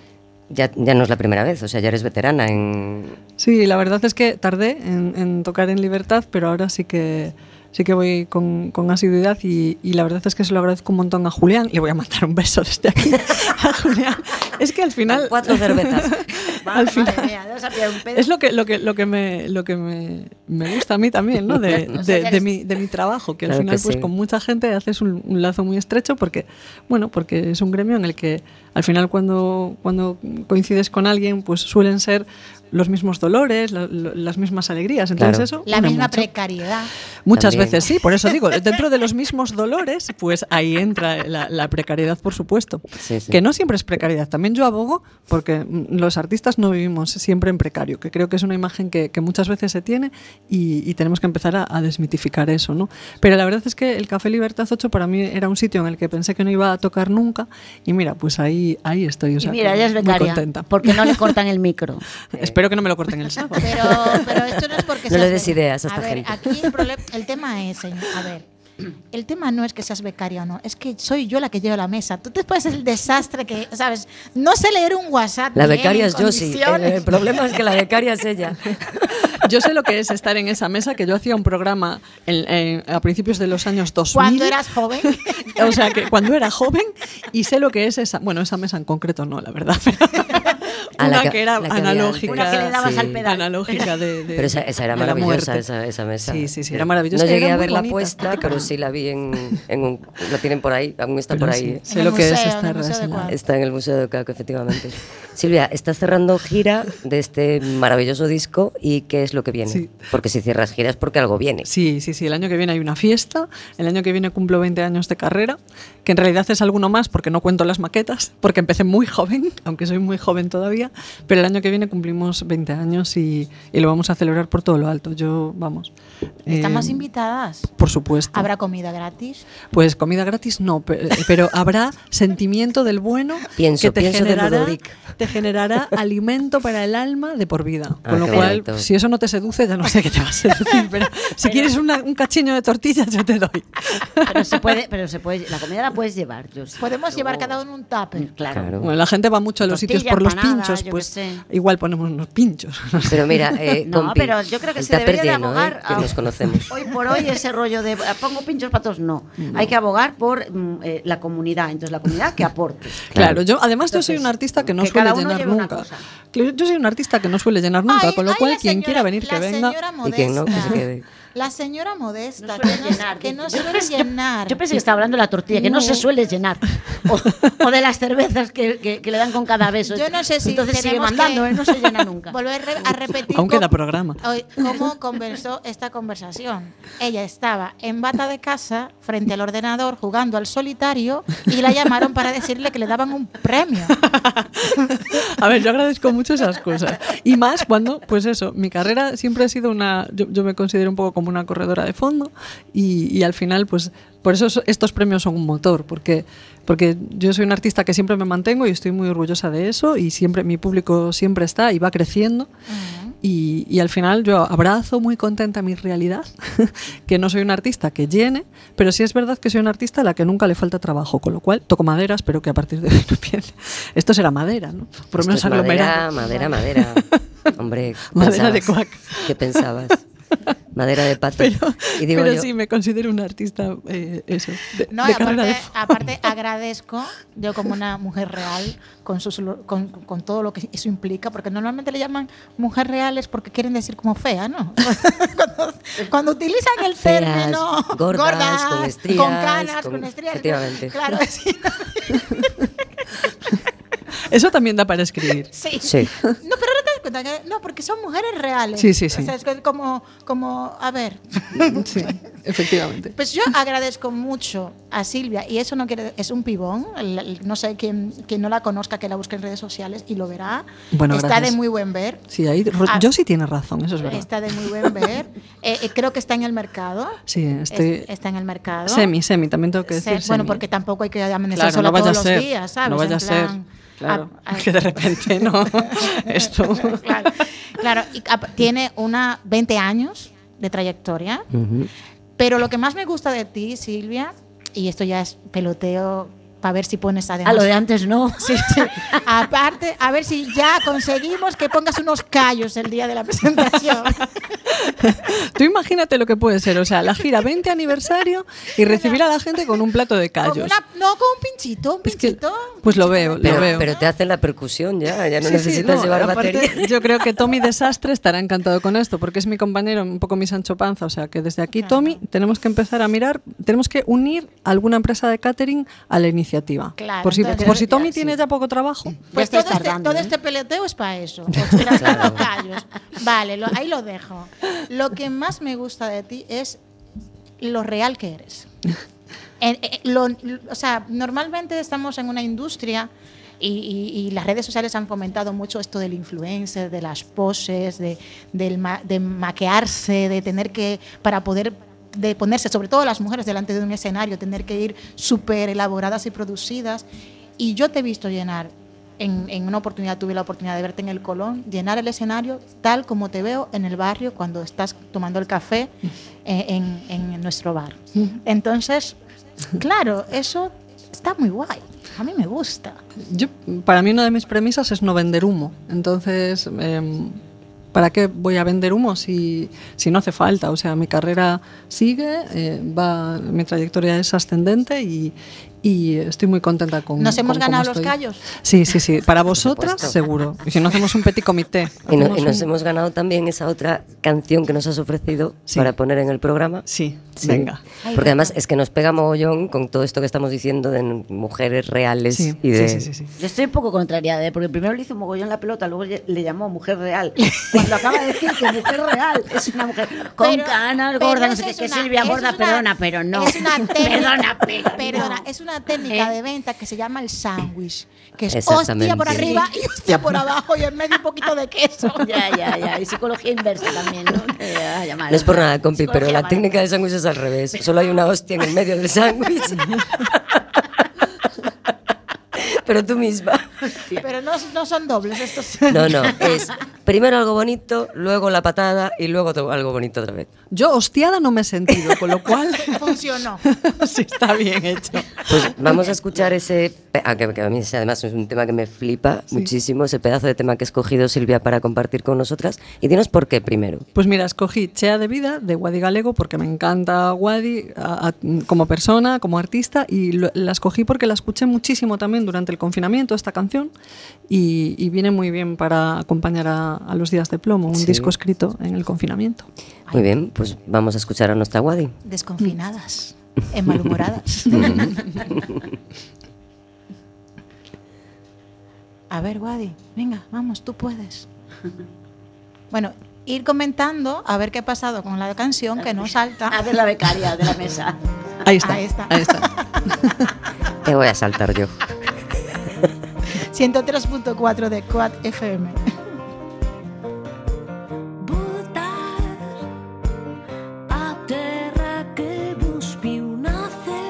Ya, ya no es la primera vez, o sea, ya eres veterana en... sí, la verdad es que tardé en, en tocar en Libertad, pero ahora sí que sí que voy con, con asiduidad y, y la verdad es que se lo agradezco un montón a Julián. Le voy a mandar un beso desde aquí a Julián. Es que al final... Cuatro cervezas. al final Madre mía, no sabía un pedo. es lo que lo que lo que me lo que me, me gusta a mí también, ¿no? De, O sea, de- ya de eres- mi, de mi trabajo, que al Claro final que pues sí. con mucha gente haces un, un lazo muy estrecho porque bueno, porque es un gremio en el que al final cuando cuando coincides con alguien pues suelen ser los mismos dolores, la- la- las mismas alegrías, entonces Claro. eso La une misma mucho. precariedad. Muchas También. veces sí, por eso digo, dentro de los mismos dolores, pues ahí entra la, la precariedad, por supuesto. Sí, sí. Que no siempre es precariedad. También yo abogo porque mm, los artistas no vivimos siempre en precario, que creo que es una imagen que, que muchas veces se tiene y, y tenemos que empezar a, a desmitificar eso, ¿no? Pero la verdad es que el Café Libertad ocho para mí era un sitio en el que pensé que no iba a tocar nunca y mira, pues ahí, ahí estoy. O sea, Y mira, que ella es muy becaria. contenta. Porque no le cortan el micro. Espero que no me lo corten el sábado. Pero, pero esto no es porque No seas le des be- ideas a a esta ver, gente. aquí el, problema, el tema es, señor, a ver, el tema no es que seas becaria o no, es que soy yo la que lleva la mesa. Tú te puedes el desastre que, ¿sabes? No sé leer un WhatsApp. La bien, becaria en es yo, sí. El, condiciones. el problema es que la becaria es ella. Yo sé lo que es estar en esa mesa, que yo hacía un programa en- en- a principios de los años dos mil. Cuando eras joven. O sea, que cuando era joven y sé lo que es esa, bueno, esa mesa en concreto no, la verdad. Ah, la Una que- que era la que había analógica. antes. Una que le dabas Sí. al pedal. Analógica de, de- Pero esa, esa era de la maravillosa, muerte. esa, esa mesa. Sí, sí, sí, era maravillosa. No Era llegué a muy verla bonita. puesta, pero sí la vi en, en un... Lo tienen por ahí, aún está Pero por sí, ahí. ¿eh? sé En lo el que es museo, en estar el museo de en la- Cuadro. Está en el Museo de Caco, efectivamente. Silvia, estás cerrando gira de este maravilloso disco y ¿qué es lo que viene? Sí. Porque si cierras gira es porque algo viene. Sí, sí, sí. El año que viene hay una fiesta. El año que viene cumplo veinte años de carrera, que en realidad es alguno más porque no cuento las maquetas, porque empecé muy joven, aunque soy muy joven todavía. Pero el año que viene cumplimos veinte años y, y lo vamos a celebrar por todo lo alto. Yo, vamos. Estamos eh, invitadas. Por supuesto. ¿Habrá comida gratis? Pues comida gratis no, pe- pero habrá sentimiento del bueno Pienso, que te pienso de generará, Ludovic. te generará alimento para el alma de por vida. Ah, Con lo qué cual, bonito. si eso no te seduce, ya no sé qué te va a seducir. Pero si quieres una- un cachiño de tortillas, yo te doy. Pero se puede, pero se puede, la comida la puedes llevar. Yo sé. Podemos Luego- llevar cada uno un tupper. Claro. Claro. Bueno, la gente va mucho a los Tortilla, sitios por los empanada, pinchos, yo qué pues sé. igual ponemos unos pinchos. Pero mira, eh, No, compi, pero yo creo que el se tupper debería de lleno, abogar ¿eh? Que a- nos conocemos. Hoy por hoy ese rollo de "Ah, pongo pinchos patos", no. Hay que abogar por mm, eh, la comunidad. Entonces la comunidad que aporte. Claro, yo además yo soy Entonces, un artista que no que suele cada uno llenar lleve una nunca. cosa. Yo yo soy un artista que no suele llenar nunca, Ay, con lo ay, cual la quien señora- quiera venir que la venga. señora Y quien no, que se modesta. quede. La señora modesta, No que suele no, llenar. que no Yo suele pensé- llenar. Yo pensé que estaba hablando de la tortilla, que no, No. se suele llenar. O, o de las cervezas que, que- que le dan con cada beso. Yo no sé si Entonces sigue tenemos mandando, que ¿eh? No se llena nunca. Volver re- a repetir Aún cómo- queda programa. hoy- cómo conversó esta conversación. Ella estaba en bata de casa frente al ordenador jugando al solitario y la llamaron para decirle que le daban un premio. A ver, yo agradezco mucho esas cosas. Y más cuando, pues eso, mi carrera siempre ha sido una. Yo, yo me considero un poco como una corredora de fondo y, y al final, pues, por eso estos premios son un motor, porque, porque yo soy una artista que siempre me mantengo y estoy muy orgullosa de eso, y siempre mi público siempre está y va creciendo. Uh-huh. y, y al final yo abrazo muy contenta mi realidad, que no soy una artista que llene, pero sí es verdad que soy una artista a la que nunca le falta trabajo, con lo cual toco madera, espero que a partir de hoy no piense. Esto será madera, ¿no? Por lo menos aglomerado. Madera, madera, madera. Hombre, madera de cuac. ¿Qué pensabas? Madera de pato. Pero, y digo pero yo, sí, me considero una artista, eh, eso, de, no, de aparte, carrera de... aparte agradezco, yo como una mujer real, con, sus, con, con todo lo que eso implica, porque normalmente le llaman mujer real es porque quieren decir como fea, ¿no? cuando, cuando utilizan el feas, término gordas, gordas, con estrías, con canas, con, con estrías. Efectivamente. Claro, sí. Eso también da para escribir. Sí. sí. No, pero no te das cuenta que no, porque son mujeres reales. Sí, sí, sí. O sea, es como, como a ver. Sí, efectivamente. Pues yo agradezco mucho a Silvia, y eso no quiere, es un pibón, no sé quién, quien no la conozca, que la busque en redes sociales y lo verá. Bueno, está gracias. de muy buen ver. Sí, ahí, ah, yo sí tiene razón, eso es verdad. Está de muy buen ver. eh, eh, creo que está en el mercado. Sí, estoy... Es, está en el mercado. Semi, semi, también tengo que decir Se, bueno, semi. porque tampoco hay que amanecer claro, sola no todos ser, los días, ¿sabes? No vaya en a ser. Plan, Claro, a, a, que de repente no. Esto. Claro, claro, y a, tiene una veinte años de trayectoria. Uh-huh. Pero lo que más me gusta de ti, Silvia, y esto ya es peloteo para ver si pones además... A lo de antes no. Sí, sí. Aparte, a ver si ya conseguimos que pongas unos callos el día de la presentación. Tú imagínate lo que puede ser, o sea, la gira veinte aniversario y recibir a la gente con un plato de callos. Una, no, con un pinchito, un pinchito. Es que, pues lo veo, pero, lo veo. Pero te hacen la percusión ya, ya no sí, necesitas sí, no, llevar aparte, batería. Yo creo que Tommy Desastre estará encantado con esto, porque es mi compañero, un poco mi Sancho Panza, o sea, que desde aquí, claro. Tommy, tenemos que empezar a mirar, tenemos que unir alguna empresa de catering a la iniciativa. Claro, por si, entonces, por si Tommy ya, tiene sí. ya poco trabajo. Pues todo, este, todo ¿eh? este peloteo es para eso. Claro. Los callos. Vale, lo, ahí lo dejo. Lo que más me gusta de ti es lo real que eres. En, en, lo, o sea, normalmente estamos en una industria y, y, y las redes sociales han fomentado mucho esto del influencer, de las poses, de, del ma, de maquearse, de tener que, para poder de ponerse, sobre todo las mujeres, delante de un escenario, tener que ir súper elaboradas y producidas. Y yo te he visto llenar, en, en una oportunidad, tuve la oportunidad de verte en el Colón, llenar el escenario tal como te veo en el barrio cuando estás tomando el café eh, en, en nuestro bar. Entonces, claro, eso está muy guay. A mí me gusta. Yo, para mí una de mis premisas es no vender humo. Entonces... Eh, ¿para qué voy a vender humo si, si no hace falta? O sea, mi carrera sigue, eh, va, mi trayectoria es ascendente y, y estoy muy contenta con ¿Nos hemos con ganado cómo los estoy. callos? Sí, sí, sí. Para vosotras, seguro. Y si no hacemos un petit comité. Y, no, y nos un... hemos ganado también esa otra canción que nos has ofrecido sí. para poner en el programa. Sí, sí. venga. Porque además es que nos pega mogollón con todo esto que estamos diciendo de mujeres reales sí, y de... Sí, sí, sí, sí. Yo estoy un poco contrariada, ¿eh? Porque primero le hizo mogollón la pelota, luego le llamó mujer real. Cuando acaba de decir que mujer real es una mujer con pero, canas, gorda, no sé qué, es que una, Silvia gorda, una, perdona, pero no. Es una técnica, perdona, pero perdona, no. es una técnica ¿Eh? de venta que se llama el sándwich, que es hostia por arriba y hostia por abajo y en medio un poquito de queso. Ya, ya, ya. Y psicología inversa también, ¿no? Eh, llamar, no es por nada, compi, pero la mala. técnica del sándwich es al revés. Solo hay una hostia en el medio del sándwich. Pero tú misma. Hostia. Pero no, no son dobles estos. No, no, es primero algo bonito, luego la patada y luego algo bonito otra vez. Yo hostiada no me he sentido, con lo cual... Funcionó. Sí, está bien hecho. Pues vamos a escuchar ese... Que, que a mí además es un tema que me flipa sí. muchísimo, ese pedazo de tema que ha escogido Silvia para compartir con nosotras. Y dinos por qué primero. Pues mira, escogí Chea de Vida de Wadi Galego porque me encanta Wadi a, a, como persona, como artista, y lo, la escogí porque la escuché muchísimo también durante el confinamiento, esta canción, y, y viene muy bien para acompañar a, a Los Días de Plomo, un sí. disco escrito en el confinamiento. Muy bien, pues vamos a escuchar a nuestra Wadi. Desconfinadas, en malhumoradas. A ver, Wadi, venga, vamos, tú puedes. Bueno, ir comentando a ver qué ha pasado con la canción que no salta. A ver la becaria de la mesa. Ahí está, ahí está. Ahí está. Te voy a saltar yo. ciento tres punto cuatro de Quad F M. Voltar a terra que vos viu nacer.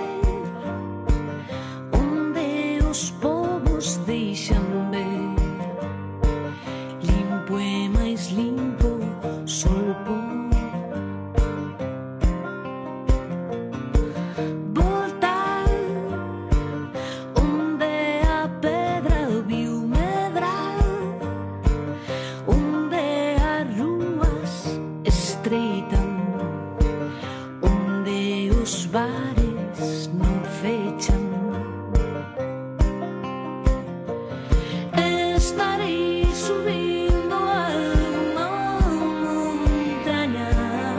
gritan, onde os bares non fechan. Estarei subindo alguma montaña,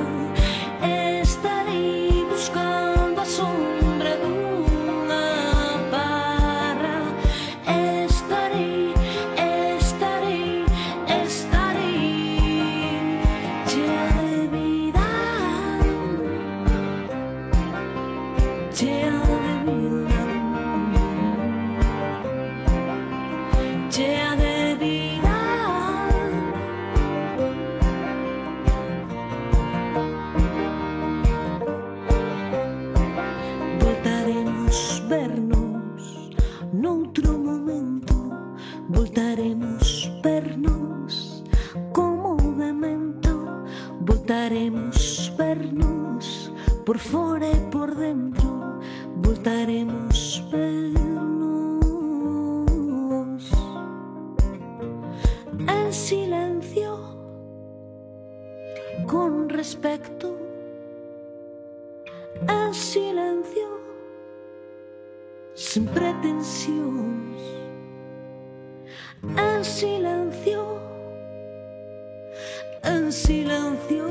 estarei buscando a sombra dunha parra, estarei, estarei, estarei chea de vida, chea de vida, chea de vida. Voltaremos vernos noutro momento, voltaremos vernos como memento, voltaremos vernos por fora e por dentro, voltaremos vernos en silencio, con respecto, en silencio, sin pretensións, en silencio, en silencio.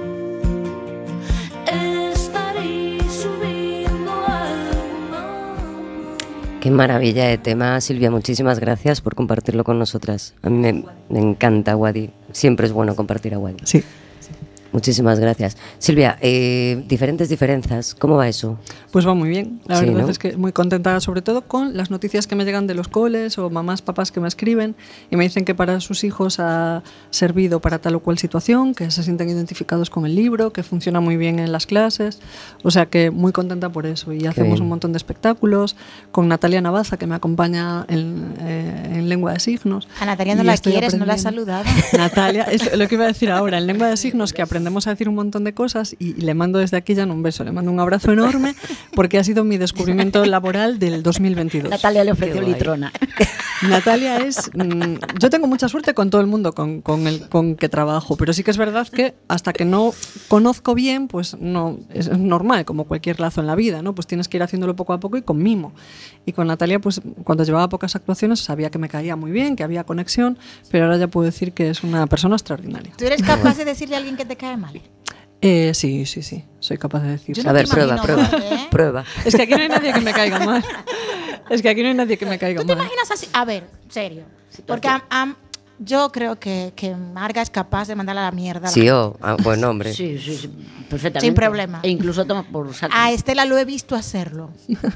Estarei subindo alma. Qué maravilla de tema, Silvia. Muchísimas gracias por compartirlo con nosotras. A mí me, me encanta Wadi. Siempre es bueno compartir a Wadi. Sí. Muchísimas gracias. Silvia, eh, diferentes diferencias, ¿cómo va eso? Pues va muy bien, la Sí, verdad ¿no? es que muy contenta sobre todo con las noticias que me llegan de los coles o mamás, papás que me escriben y me dicen que para sus hijos ha servido para tal o cual situación, que se sienten identificados con el libro, que funciona muy bien en las clases, o sea que muy contenta por eso y hacemos bien. un montón de espectáculos con Natalia Navaza que me acompaña en, eh, en lengua de signos. A Natalia no Y la estoy quieres, no la has aprendiendo. saludado. Natalia, es lo que iba a decir ahora, en lengua de signos que aprendemos a decir un montón de cosas y, y le mando desde aquí ya un beso, le mando un abrazo enorme porque ha sido mi descubrimiento laboral del dos mil veintidós. Natalia le ofreció Qué guay. litrona. Natalia es... mmm, yo tengo mucha suerte con todo el mundo con, con el con que trabajo, pero sí que es verdad que hasta que no conozco bien, pues no es normal, como cualquier lazo en la vida, ¿no? Pues tienes que ir haciéndolo poco a poco y con mimo. Y con Natalia, pues cuando llevaba pocas actuaciones sabía que me caía muy bien, que había conexión, pero ahora ya puedo decir que es una persona extraordinaria. ¿Tú eres capaz de decirle a alguien que te cae mal? Eh, sí, sí, sí, soy capaz de decir. Yo no A ver, te prueba, imagino, prueba, Jorge, ¿eh? prueba. Es que aquí no hay nadie que me caiga mal. Es que aquí no hay nadie que me caiga ¿Tú te mal. imaginas así? A ver, serio. Porque am- am- yo creo que, que Marga es capaz de mandar a la mierda. a la Sí, gente. oh, ah, buen hombre. Sí, sí, sí, perfectamente. Sin problema. E incluso toma por saco. A Estela lo he visto hacerlo.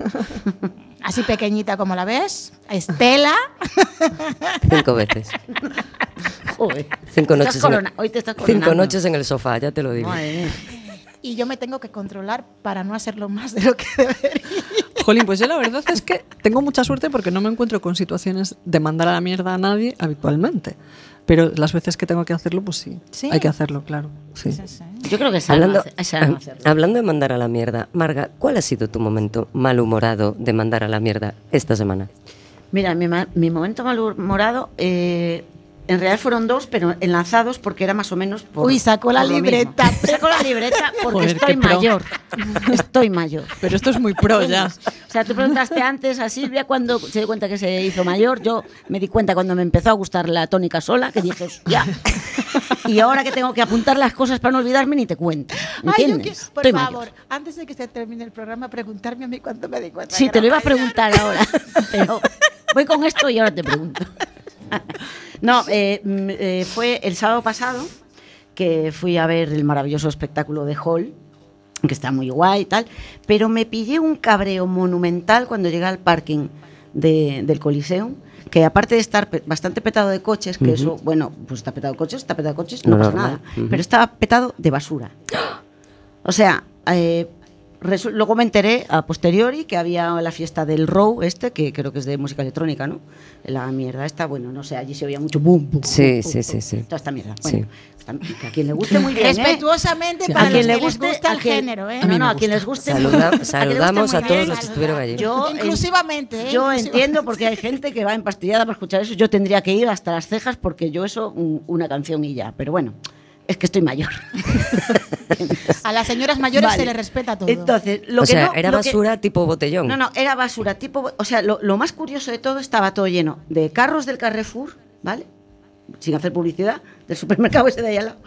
Así pequeñita como la ves. A Estela. Cinco veces. Joder. Cinco Estás noches, en corona- el, Hoy te estás cinco coronando. noches en el sofá, ya te lo digo. Madre mía. Y yo me tengo que controlar para no hacerlo más de lo que debería. Jolín, pues yo la verdad es que tengo mucha suerte porque no me encuentro con situaciones de mandar a la mierda a nadie habitualmente. Pero las veces que tengo que hacerlo, pues sí. Sí. Hay que hacerlo, claro. Sí. Yo creo que saben Hablando, hacer- saben ah, hacerlo. hablando de mandar a la mierda, Marga, ¿cuál ha sido tu momento malhumorado de mandar a la mierda esta semana? Mira, mi, ma- mi momento malhumorado, eh, en realidad fueron dos, pero enlazados porque era más o menos por. Uy, sacó la por lo libreta. mismo. Saco la libreta porque Joder, estoy qué pro. mayor. Estoy mayor. Pero esto es muy pro ya. O sea, tú preguntaste antes a Silvia cuando se dio cuenta que se hizo mayor. Yo me di cuenta cuando me empezó a gustar la tónica sola, que dije, ya. Y ahora que tengo que apuntar las cosas para no olvidarme, ni te cuento. Ay, yo ¿Entiendes? quiero, por Estoy favor, mayor. antes de que se termine el programa, preguntarme a mí cuánto me di cuenta. Sí, que te era lo iba a mayor. preguntar ahora, pero voy con esto y ahora te pregunto. No, eh, mm, eh, fue el sábado pasado que fui a ver el maravilloso espectáculo de Hall, que está muy guay y tal, pero me pillé un cabreo monumental cuando llegué al parking de- del Coliseo, que aparte de estar pe- bastante petado de coches, que Ujú. eso, bueno, pues está petado de coches, está petado de coches, no Lo pasa normal. nada, Ujú. pero estaba petado de basura. O sea, eh, resu- luego me enteré a posteriori que había la fiesta del Row este, que creo que es de música electrónica, ¿no? La mierda esta, bueno, no sé, allí se oía mucho boom, boom, Sí, boom, sí, boom, sí, boom. sí. Toda esta mierda. Sí. Bueno, está- que a quien le guste muy bien, ¿eh? Respetuosamente Sí. para A quien los le que les guste, gusta a el quien- género, ¿eh? No, no, a me quien gusta. les guste. Saluda- a quien le guste saludamos muy a todos bien. los que estuvieron allí. Yo, en- Inclusivamente, ¿eh? Yo Inclusivamente. entiendo porque hay gente que va empastillada para escuchar eso. Yo tendría que ir hasta las cejas porque yo eso, un- una canción y ya. Pero bueno, es que estoy mayor. A las señoras mayores Vale. se les respeta todo. Entonces, lo o que sea, no, era lo que- basura tipo botellón. No, no, era basura tipo... O sea, lo, lo más curioso de todo, estaba todo lleno de carros del Carrefour, ¿vale? Sin hacer publicidad, del supermercado ese de ahí al lado.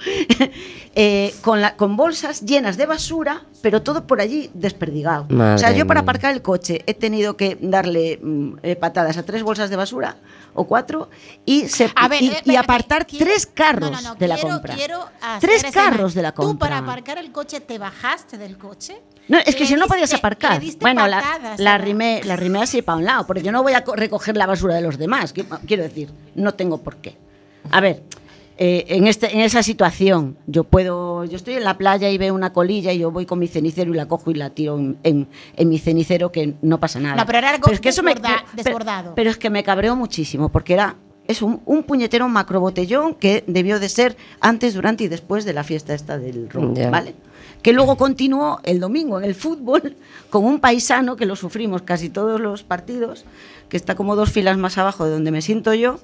eh, con, la, con bolsas llenas de basura, pero todo por allí desperdigado. Madre o sea, yo para mía. aparcar el coche he tenido que darle mm, eh, patadas a tres bolsas de basura, o cuatro, y, se, A ver, y, eh, y espérate, apartar quiero- tres carros no, no, no, de la quiero- compra. quiero hacer Tres esa carros imagen. de la Tú compra. para aparcar el coche te bajaste del coche. No, es que Le si no diste- podías aparcar. le diste Bueno, la, patadas la a rimé, la rimé así para un lado, porque yo no voy a co- recoger la basura de los demás. Qui- Quiero decir, no tengo por qué. A ver, eh, en, este, en esa situación, yo puedo, yo estoy en la playa y veo una colilla y yo voy con mi cenicero y la cojo y la tiro en, en- en mi cenicero, que no pasa nada. No, pero era algo es que eso me- desborda- pero- desbordado. Pero es que me cabreó muchísimo, porque era es un, un puñetero macrobotellón que debió de ser antes, durante y después de la fiesta esta del ron, Ya. ¿vale? Que luego continuó el domingo en el fútbol con un paisano que lo sufrimos casi todos los partidos, que está como dos filas más abajo de donde me siento yo,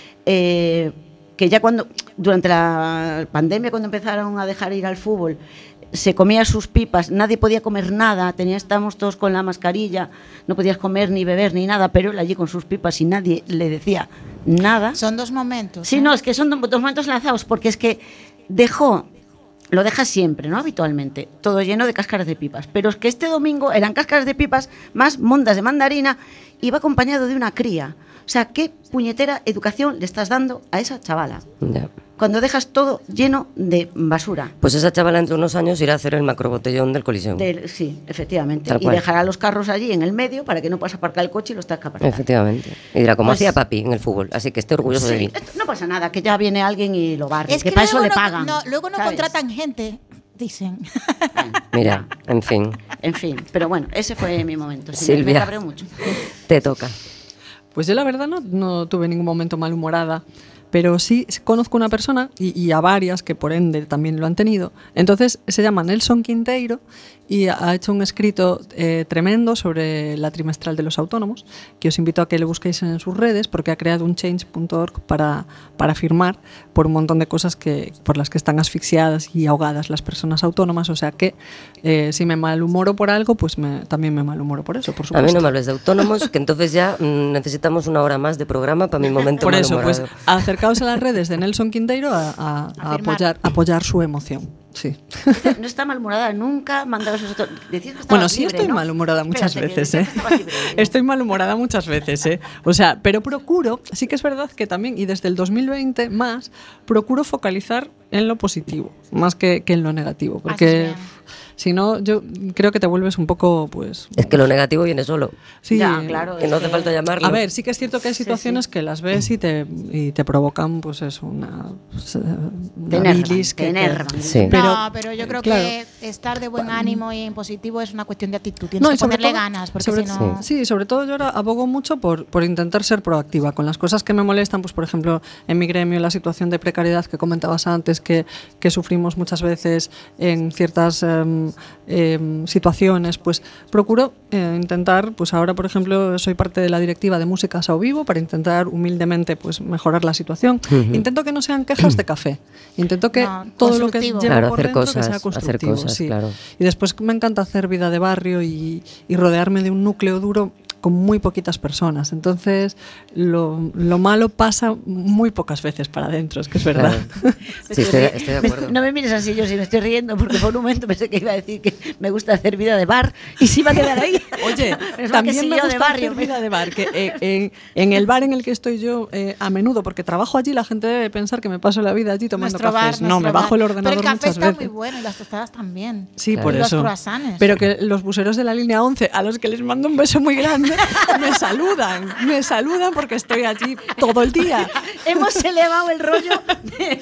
eh, que ya cuando, durante la pandemia, cuando empezaron a dejar ir al fútbol, se comía sus pipas, nadie podía comer nada, tenía, estábamos todos con la mascarilla, no podías comer ni beber ni nada, pero él allí con sus pipas y nadie le decía nada. Son dos momentos. Sí, ¿eh? no, es que son do- dos momentos lanzados, porque es que dejó, lo deja siempre, ¿no? Habitualmente, todo lleno de cáscaras de pipas. Pero es que este domingo eran cáscaras de pipas más mondas de mandarina, iba acompañado de una cría. O sea, ¿qué puñetera educación le estás dando a esa chavala? Ya. Cuando dejas todo lleno de basura. Pues esa chavala entre unos años irá a hacer el macrobotellón del Coliseo. Del- sí, efectivamente. Tal Y cual. dejará los carros allí en el medio para que no puedas aparcar el coche y lo estás que aparcar. Efectivamente. Y dirá, como Pues- hacía papi en el fútbol, así que esté orgulloso de Sí, mí. esto no pasa nada, que ya viene alguien y lo barre, Es que, que, para eso luego le no, pagan. no, luego no ¿sabes? contratan gente, dicen. Mira, en fin, En fin, pero bueno, ese fue mi momento. Sí, Silvia. Me cabreó mucho. te toca. Pues yo la verdad no, no tuve ningún momento malhumorada, pero sí conozco una persona y, y a varias que por ende también lo han tenido. Entonces se llama Nelson Quinteiro y ha hecho un escrito eh, tremendo sobre la trimestral de los autónomos, que os invito a que le busquéis en sus redes, porque ha creado un change punto org para, para firmar por un montón de cosas que, por las que están asfixiadas y ahogadas las personas autónomas. O sea que eh, si me malhumoro por algo, pues me, también me malhumoro por eso, por A supuesto. mí no me hables de autónomos, que entonces ya mm, necesitamos una hora más de programa para mi momento Por eso, malhumorado. pues acercaos a las redes de Nelson Quinteiro a, a- a firmar. apoyar, apoyar su emoción. Sí. No está malhumorada nunca, mandaba esos otros. Decías que estabas Bueno, sí libre, estoy ¿no? malhumorada muchas Espérate, que veces, ¿eh? decías que estabas libre, ¿no? Estoy malhumorada muchas veces, ¿eh? O sea, pero procuro, sí que es verdad que también, y desde el dos mil veinte más, procuro focalizar en lo positivo, más que, que en lo negativo, porque Haces bien. si no, yo creo que te vuelves un poco, pues... Es que lo negativo viene solo, Sí, Ya, claro. que es no hace falta llamarlo. A ver, sí que es cierto que hay situaciones que las ves y te, y te provocan, pues eso, una, pues, eh, una Te enervan, bilis te que- enervan. Sí. Pero- no, pero yo creo claro. que estar de buen ánimo y en positivo es una cuestión de actitud. Tienes No, y que sobre ponerle todo- ganas, porque sobre- si no... Sí, sobre todo yo ahora abogo mucho por, por intentar ser proactiva con las cosas que me molestan, pues por ejemplo, en mi gremio la situación de precariedad que comentabas antes, que, que sufrimos muchas veces en ciertas em, em, situaciones, pues procuro eh, intentar, pues ahora por ejemplo soy parte de la directiva de Música Sao Vivo para intentar humildemente pues mejorar la situación. Intento que no sean quejas de café, intento que No, todo lo que constructivo. llevo Claro, por hacer dentro cosas, que sea hacer constructivo, cosas, sí. claro. Y después me encanta hacer vida de barrio y, y rodearme de un núcleo duro con muy poquitas personas. Entonces, lo, lo malo pasa muy pocas veces para adentro, es que es verdad. Claro. Sí, estoy, estoy de Me- acuerdo. no me mires así, yo sí me estoy riendo, porque por un momento pensé que iba a decir que me gusta hacer vida de bar y sí va a quedar ahí. Oye, Menos mal que también sí, me yo gusta de barrio. hacer vida de bar, que eh, en, en el bar en el que estoy yo eh, a menudo, porque trabajo allí, la gente debe pensar que me paso la vida allí tomando Nuestro bar, cafés. no, nuestro me bajo bar. el ordenador Pero el café muchas está veces. muy bueno y las tostadas también. Sí, Claro. por Y los eso. croissants. Pero que los buseros de la línea once, a los que les mando un beso muy grande, me saludan, me saludan porque estoy allí todo el día. Hemos elevado el rollo de,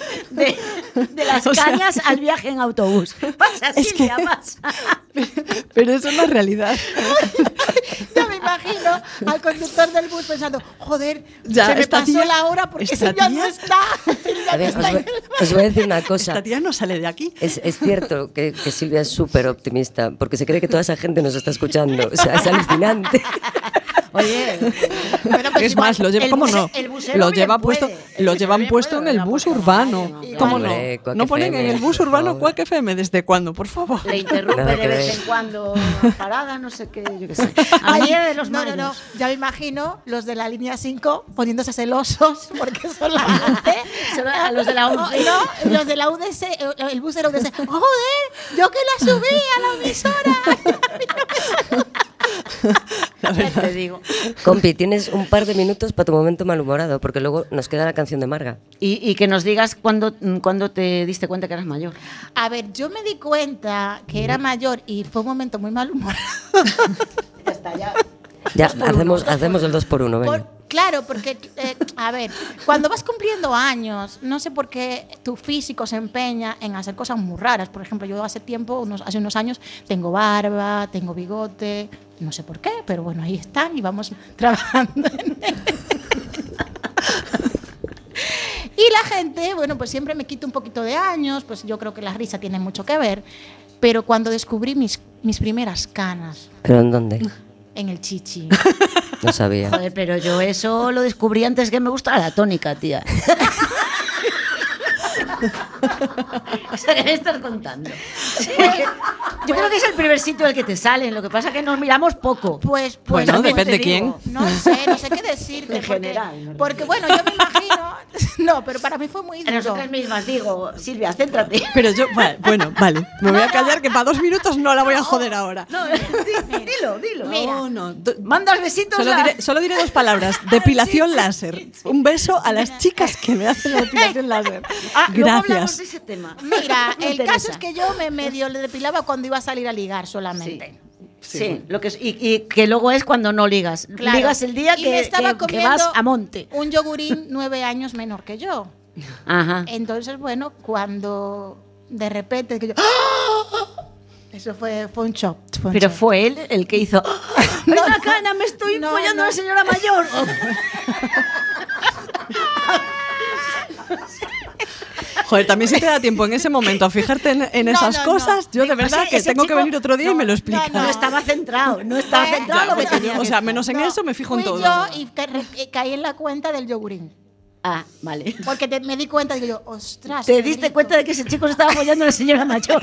de- de las O sea- cañas al viaje en autobús. Pasa, Es que- Silvia, pasa. Pero eso es la realidad. Ya me imagino al conductor del bus pensando, joder, Ya, se me esta pasó tía- la hora porque esta Silvia no tía- está. Silvia A no ver, está os, en voy, el- os voy a decir una cosa. Esta tía no sale de aquí. Es, es cierto que, que Silvia es súper optimista, porque se cree que toda esa gente nos está escuchando. O sea, es alucinante. Oye, Bueno, pues Es igual, más, lo lleva, el ¿cómo buse- no? el busero Lo bien lleva puede. puesto, El lo busero llevan bien puesto puede, en el lo bus lleva por urbano. caballo, ¿no? ¿Cómo Hombre, no? Quack ¿No ponen F M, en el bus por urbano favor. Quack F M? ¿Desde cuándo, por favor? Le interrumpe Nada de que vez ver. en cuando una parada, no sé qué, yo qué sé. A Ay, medida de los no, no, no, mayos. ya me imagino los de la línea cinco poniéndose celosos porque son la gente. Solo a los de la No, once. no, los de la U D C, el bus de la U D C. ¡Joder! Yo que la subí a la emisora. Ya te digo. Compi, tienes un par de minutos para tu momento malhumorado, porque luego nos queda la canción de Marga. Y, y que nos digas cuándo, cuándo te diste cuenta que eras mayor. A ver, yo me di cuenta que era mayor y fue un momento muy malhumorado. Ya está, ya. Ya, hacemos, hacemos el dos por uno, venga. Por- claro, porque, eh, a ver, cuando vas cumpliendo años, no sé por qué tu físico se empeña en hacer cosas muy raras. Por ejemplo, yo hace tiempo, unos, hace unos años, tengo barba, tengo bigote, no sé por qué, pero bueno, ahí están y vamos trabajando en ello. Y la gente, bueno, pues siempre me quito un poquito de años, pues yo creo que la risa tiene mucho que ver, pero cuando descubrí mis, mis primeras canas ¿Pero en dónde? en el chichi, No sabía. Joder, pero yo eso lo descubrí antes que me gustara la tónica, tía. O sea, ¿qué me estás contando? Yo creo que es el primer sitio al que te salen, lo que pasa es que nos miramos poco. pues, pues Bueno, también depende te quién. digo, No sé, no sé qué decirte. En porque, general, ¿no? porque bueno, yo me imagino, no, pero para mí fue muy A duro. nosotras mismas digo, Silvia, céntrate. Pero yo, vale, bueno, vale, me voy a callar que para dos minutos no la voy a joder ahora. No, di- dilo, dilo. Mira. No, no. do- Mandas besitos Solo a- diré, solo diré dos palabras. Depilación láser. Un beso a las chicas que me hacen la depilación láser. Ah, luego hablamos de Gracias. ese tema. Mira, Me el interesa. caso es que yo me medio le depilaba cuando iba a salir a ligar solamente. Sí, lo que es, y, y que luego es cuando no ligas. Claro. Ligas el día Y que, me estaba que- que comiendo vas a monte. un yogurín nueve años menor que yo. Ajá. Entonces, bueno, cuando de repente que yo, ¡ah! Eso fue, fue un shock. Fue un Pero shock. fue él el que hizo. ¡Ay, una cana! ¡Me estoy No, follando no. a la señora mayor! Joder, también si te da tiempo en ese momento a fijarte en, en No, esas no, cosas, no. yo de Sí, verdad ese- que ese tengo que chico- venir otro día y no, me lo no, explicas. No estaba centrado, no estaba Eh, centrado en lo que ya, tenía O que sea, estar. menos en No, eso me fijo en fui todo. yo y ca- re- caí en la cuenta del yogurín. Ah, vale. Porque te- me di cuenta, digo yo, ostras. ¿Te Pedrito. diste cuenta de que ese chico se estaba follando a la señora mayor?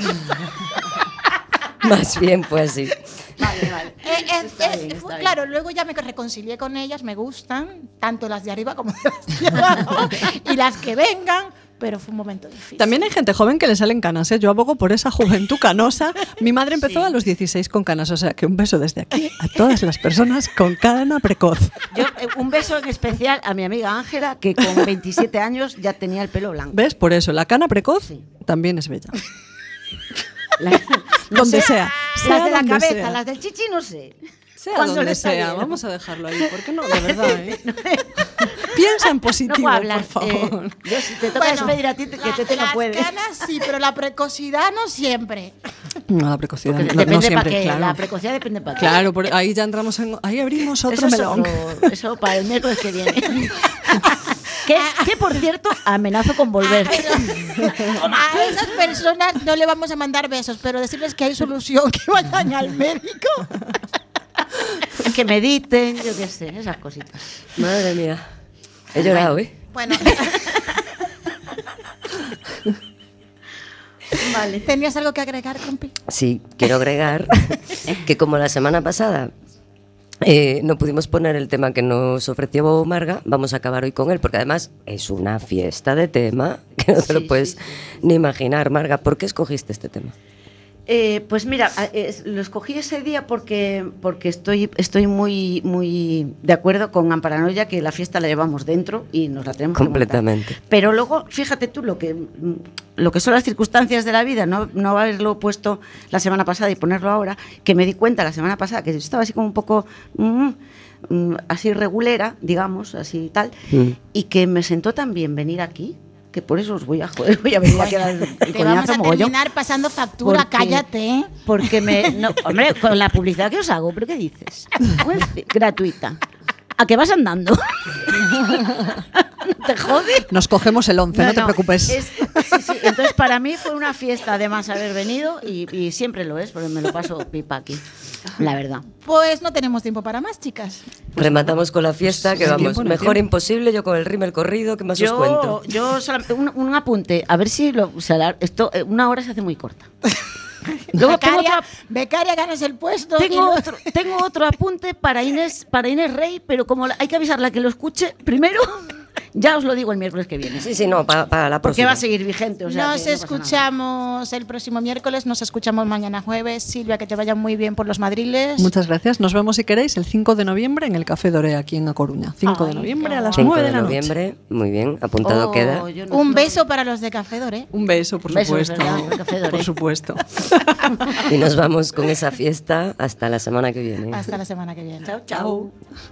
Más bien fue así. Vale, vale. Eh, eh, Está eh, bien, fue- está bien. claro, luego ya me reconcilié con ellas, me gustan, tanto las de arriba como las de abajo, y las que vengan, pero fue un momento difícil. También hay gente joven que le salen canas, ¿eh? Yo abogo por esa juventud canosa. Mi madre empezó Sí. a los dieciséis con canas, o sea que un beso desde aquí a todas las personas con cana precoz. Yo, eh, un beso en especial a mi amiga Ángela, que con veintisiete años ya tenía el pelo blanco. ¿Ves? Por eso, la cana precoz Sí. también es bella. La- no Donde sé, sea. sea Las de la donde cabeza, sea. las del chichi, no sé. Sea Cuando donde le sea, salieron. vamos a dejarlo ahí. ¿Por qué no? De verdad, ¿eh? Piensa en No positivo, puedo hablar. por favor. eh, yo, si te toca Bueno, despedir a ti, que la- Tete no las puede. canas sí, pero la precocidad no siempre. No, la precocidad. Porque no- depende no para siempre, qué. claro. La precocidad depende para qué. Claro, por ahí ya entramos en. Ahí abrimos otro Eso, es melón. otro- eso para el miércoles que viene. que, que, por cierto, amenazo con volver. A esas personas no le vamos a mandar besos, pero decirles que hay solución, que vayan al médico. que mediten, yo qué sé, esas cositas. Madre mía. He llorado, ¿eh? Bueno, Vale. ¿tenías algo que agregar, compi? Sí, quiero agregar que como la semana pasada eh, no pudimos poner el tema que nos ofreció Marga, vamos a acabar hoy con él, porque además es una fiesta de tema que no te Sí, lo puedes sí, ni imaginar. Marga, ¿por qué escogiste este tema? Eh, pues mira, a- es- lo escogí ese día porque, porque estoy, estoy muy, muy de acuerdo con Amparanoia, que la fiesta la llevamos dentro y nos la tenemos que montar. Completamente. Pero luego, fíjate tú, lo que, lo que son las circunstancias de la vida, no, no haberlo puesto la semana pasada y ponerlo ahora, que me di cuenta la semana pasada que yo estaba así como un poco mm, mm, así regulera, digamos, así tal, Mm. y que me sentó tan bien venir aquí, que por eso os voy a joder, voy a venir aquí a dar el Te vamos coñazo a mogollón. terminar pasando factura, Porque- cállate. ¿eh? Porque me. No, hombre, con la publicidad que os hago, ¿pero qué dices? En fin, gratuita. ¿A qué vas andando? ¿Te jode? Nos cogemos el once, no, no te preocupes. Es, sí, sí. Entonces, para mí fue una fiesta, además, haber venido y, y siempre lo es, porque me lo paso pipa aquí, la verdad. Pues no tenemos tiempo para más, chicas. Rematamos con la fiesta, que Sí, vamos, tiempo, no mejor tiempo. imposible, yo con el rímel corrido, ¿qué más os Yo, cuento? yo solamente, un, un apunte, a ver si lo, o sea, esto, eh, una hora se hace muy corta. Luego tengo becaria, otro, becaria, ganas el puesto. y tengo, luego- otro, tengo otro apunte para Inés, para Inés Rey, pero como la- hay que avisarla que lo escuche primero, ya os lo digo el miércoles que viene. Sí, sí, no, para, para la Porque próxima. va a seguir vigente. O sea, Nos que no pasa nada. escuchamos el próximo miércoles, nos escuchamos mañana jueves. Silvia, que te vaya muy bien por los madriles. Muchas gracias. Nos vemos, si queréis, el cinco de noviembre en el Café Doré, aquí en A Coruña. cinco de Ay, noviembre a las cinco nueve de de la noche. noviembre, muy bien, apuntado Oh, queda. yo no- Un no- beso para los de Café Doré. Un beso, por Un beso, supuesto. ¿verdad? En el Café Doré. Por supuesto. Y nos vamos con esa fiesta hasta la semana que viene. Hasta la semana que viene. Chao, chao.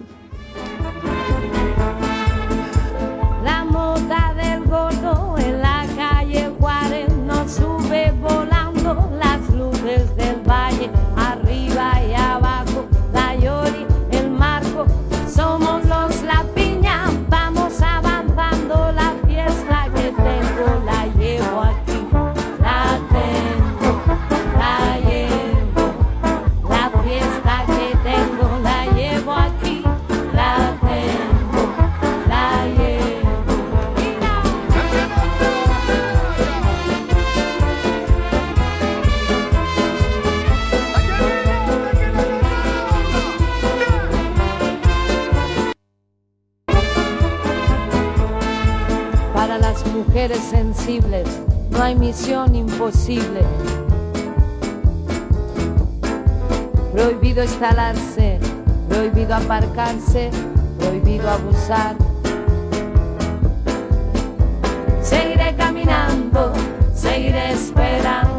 La moda del gordo en la calle Juárez nos sube volando las luces del valle, arriba y abajo, la Yoli, el Marco, somos los La Piña, vamos avanzando, la fiesta que tengo la llevo aquí, la tengo, la llevo, la fiesta que tengo la llevo aquí, la tengo, la llevo. Para las mujeres sensibles no hay misión imposible. Prohibido instalarse, prohibido aparcarse, prohibido abusar. Seguiré caminando, seguiré esperando.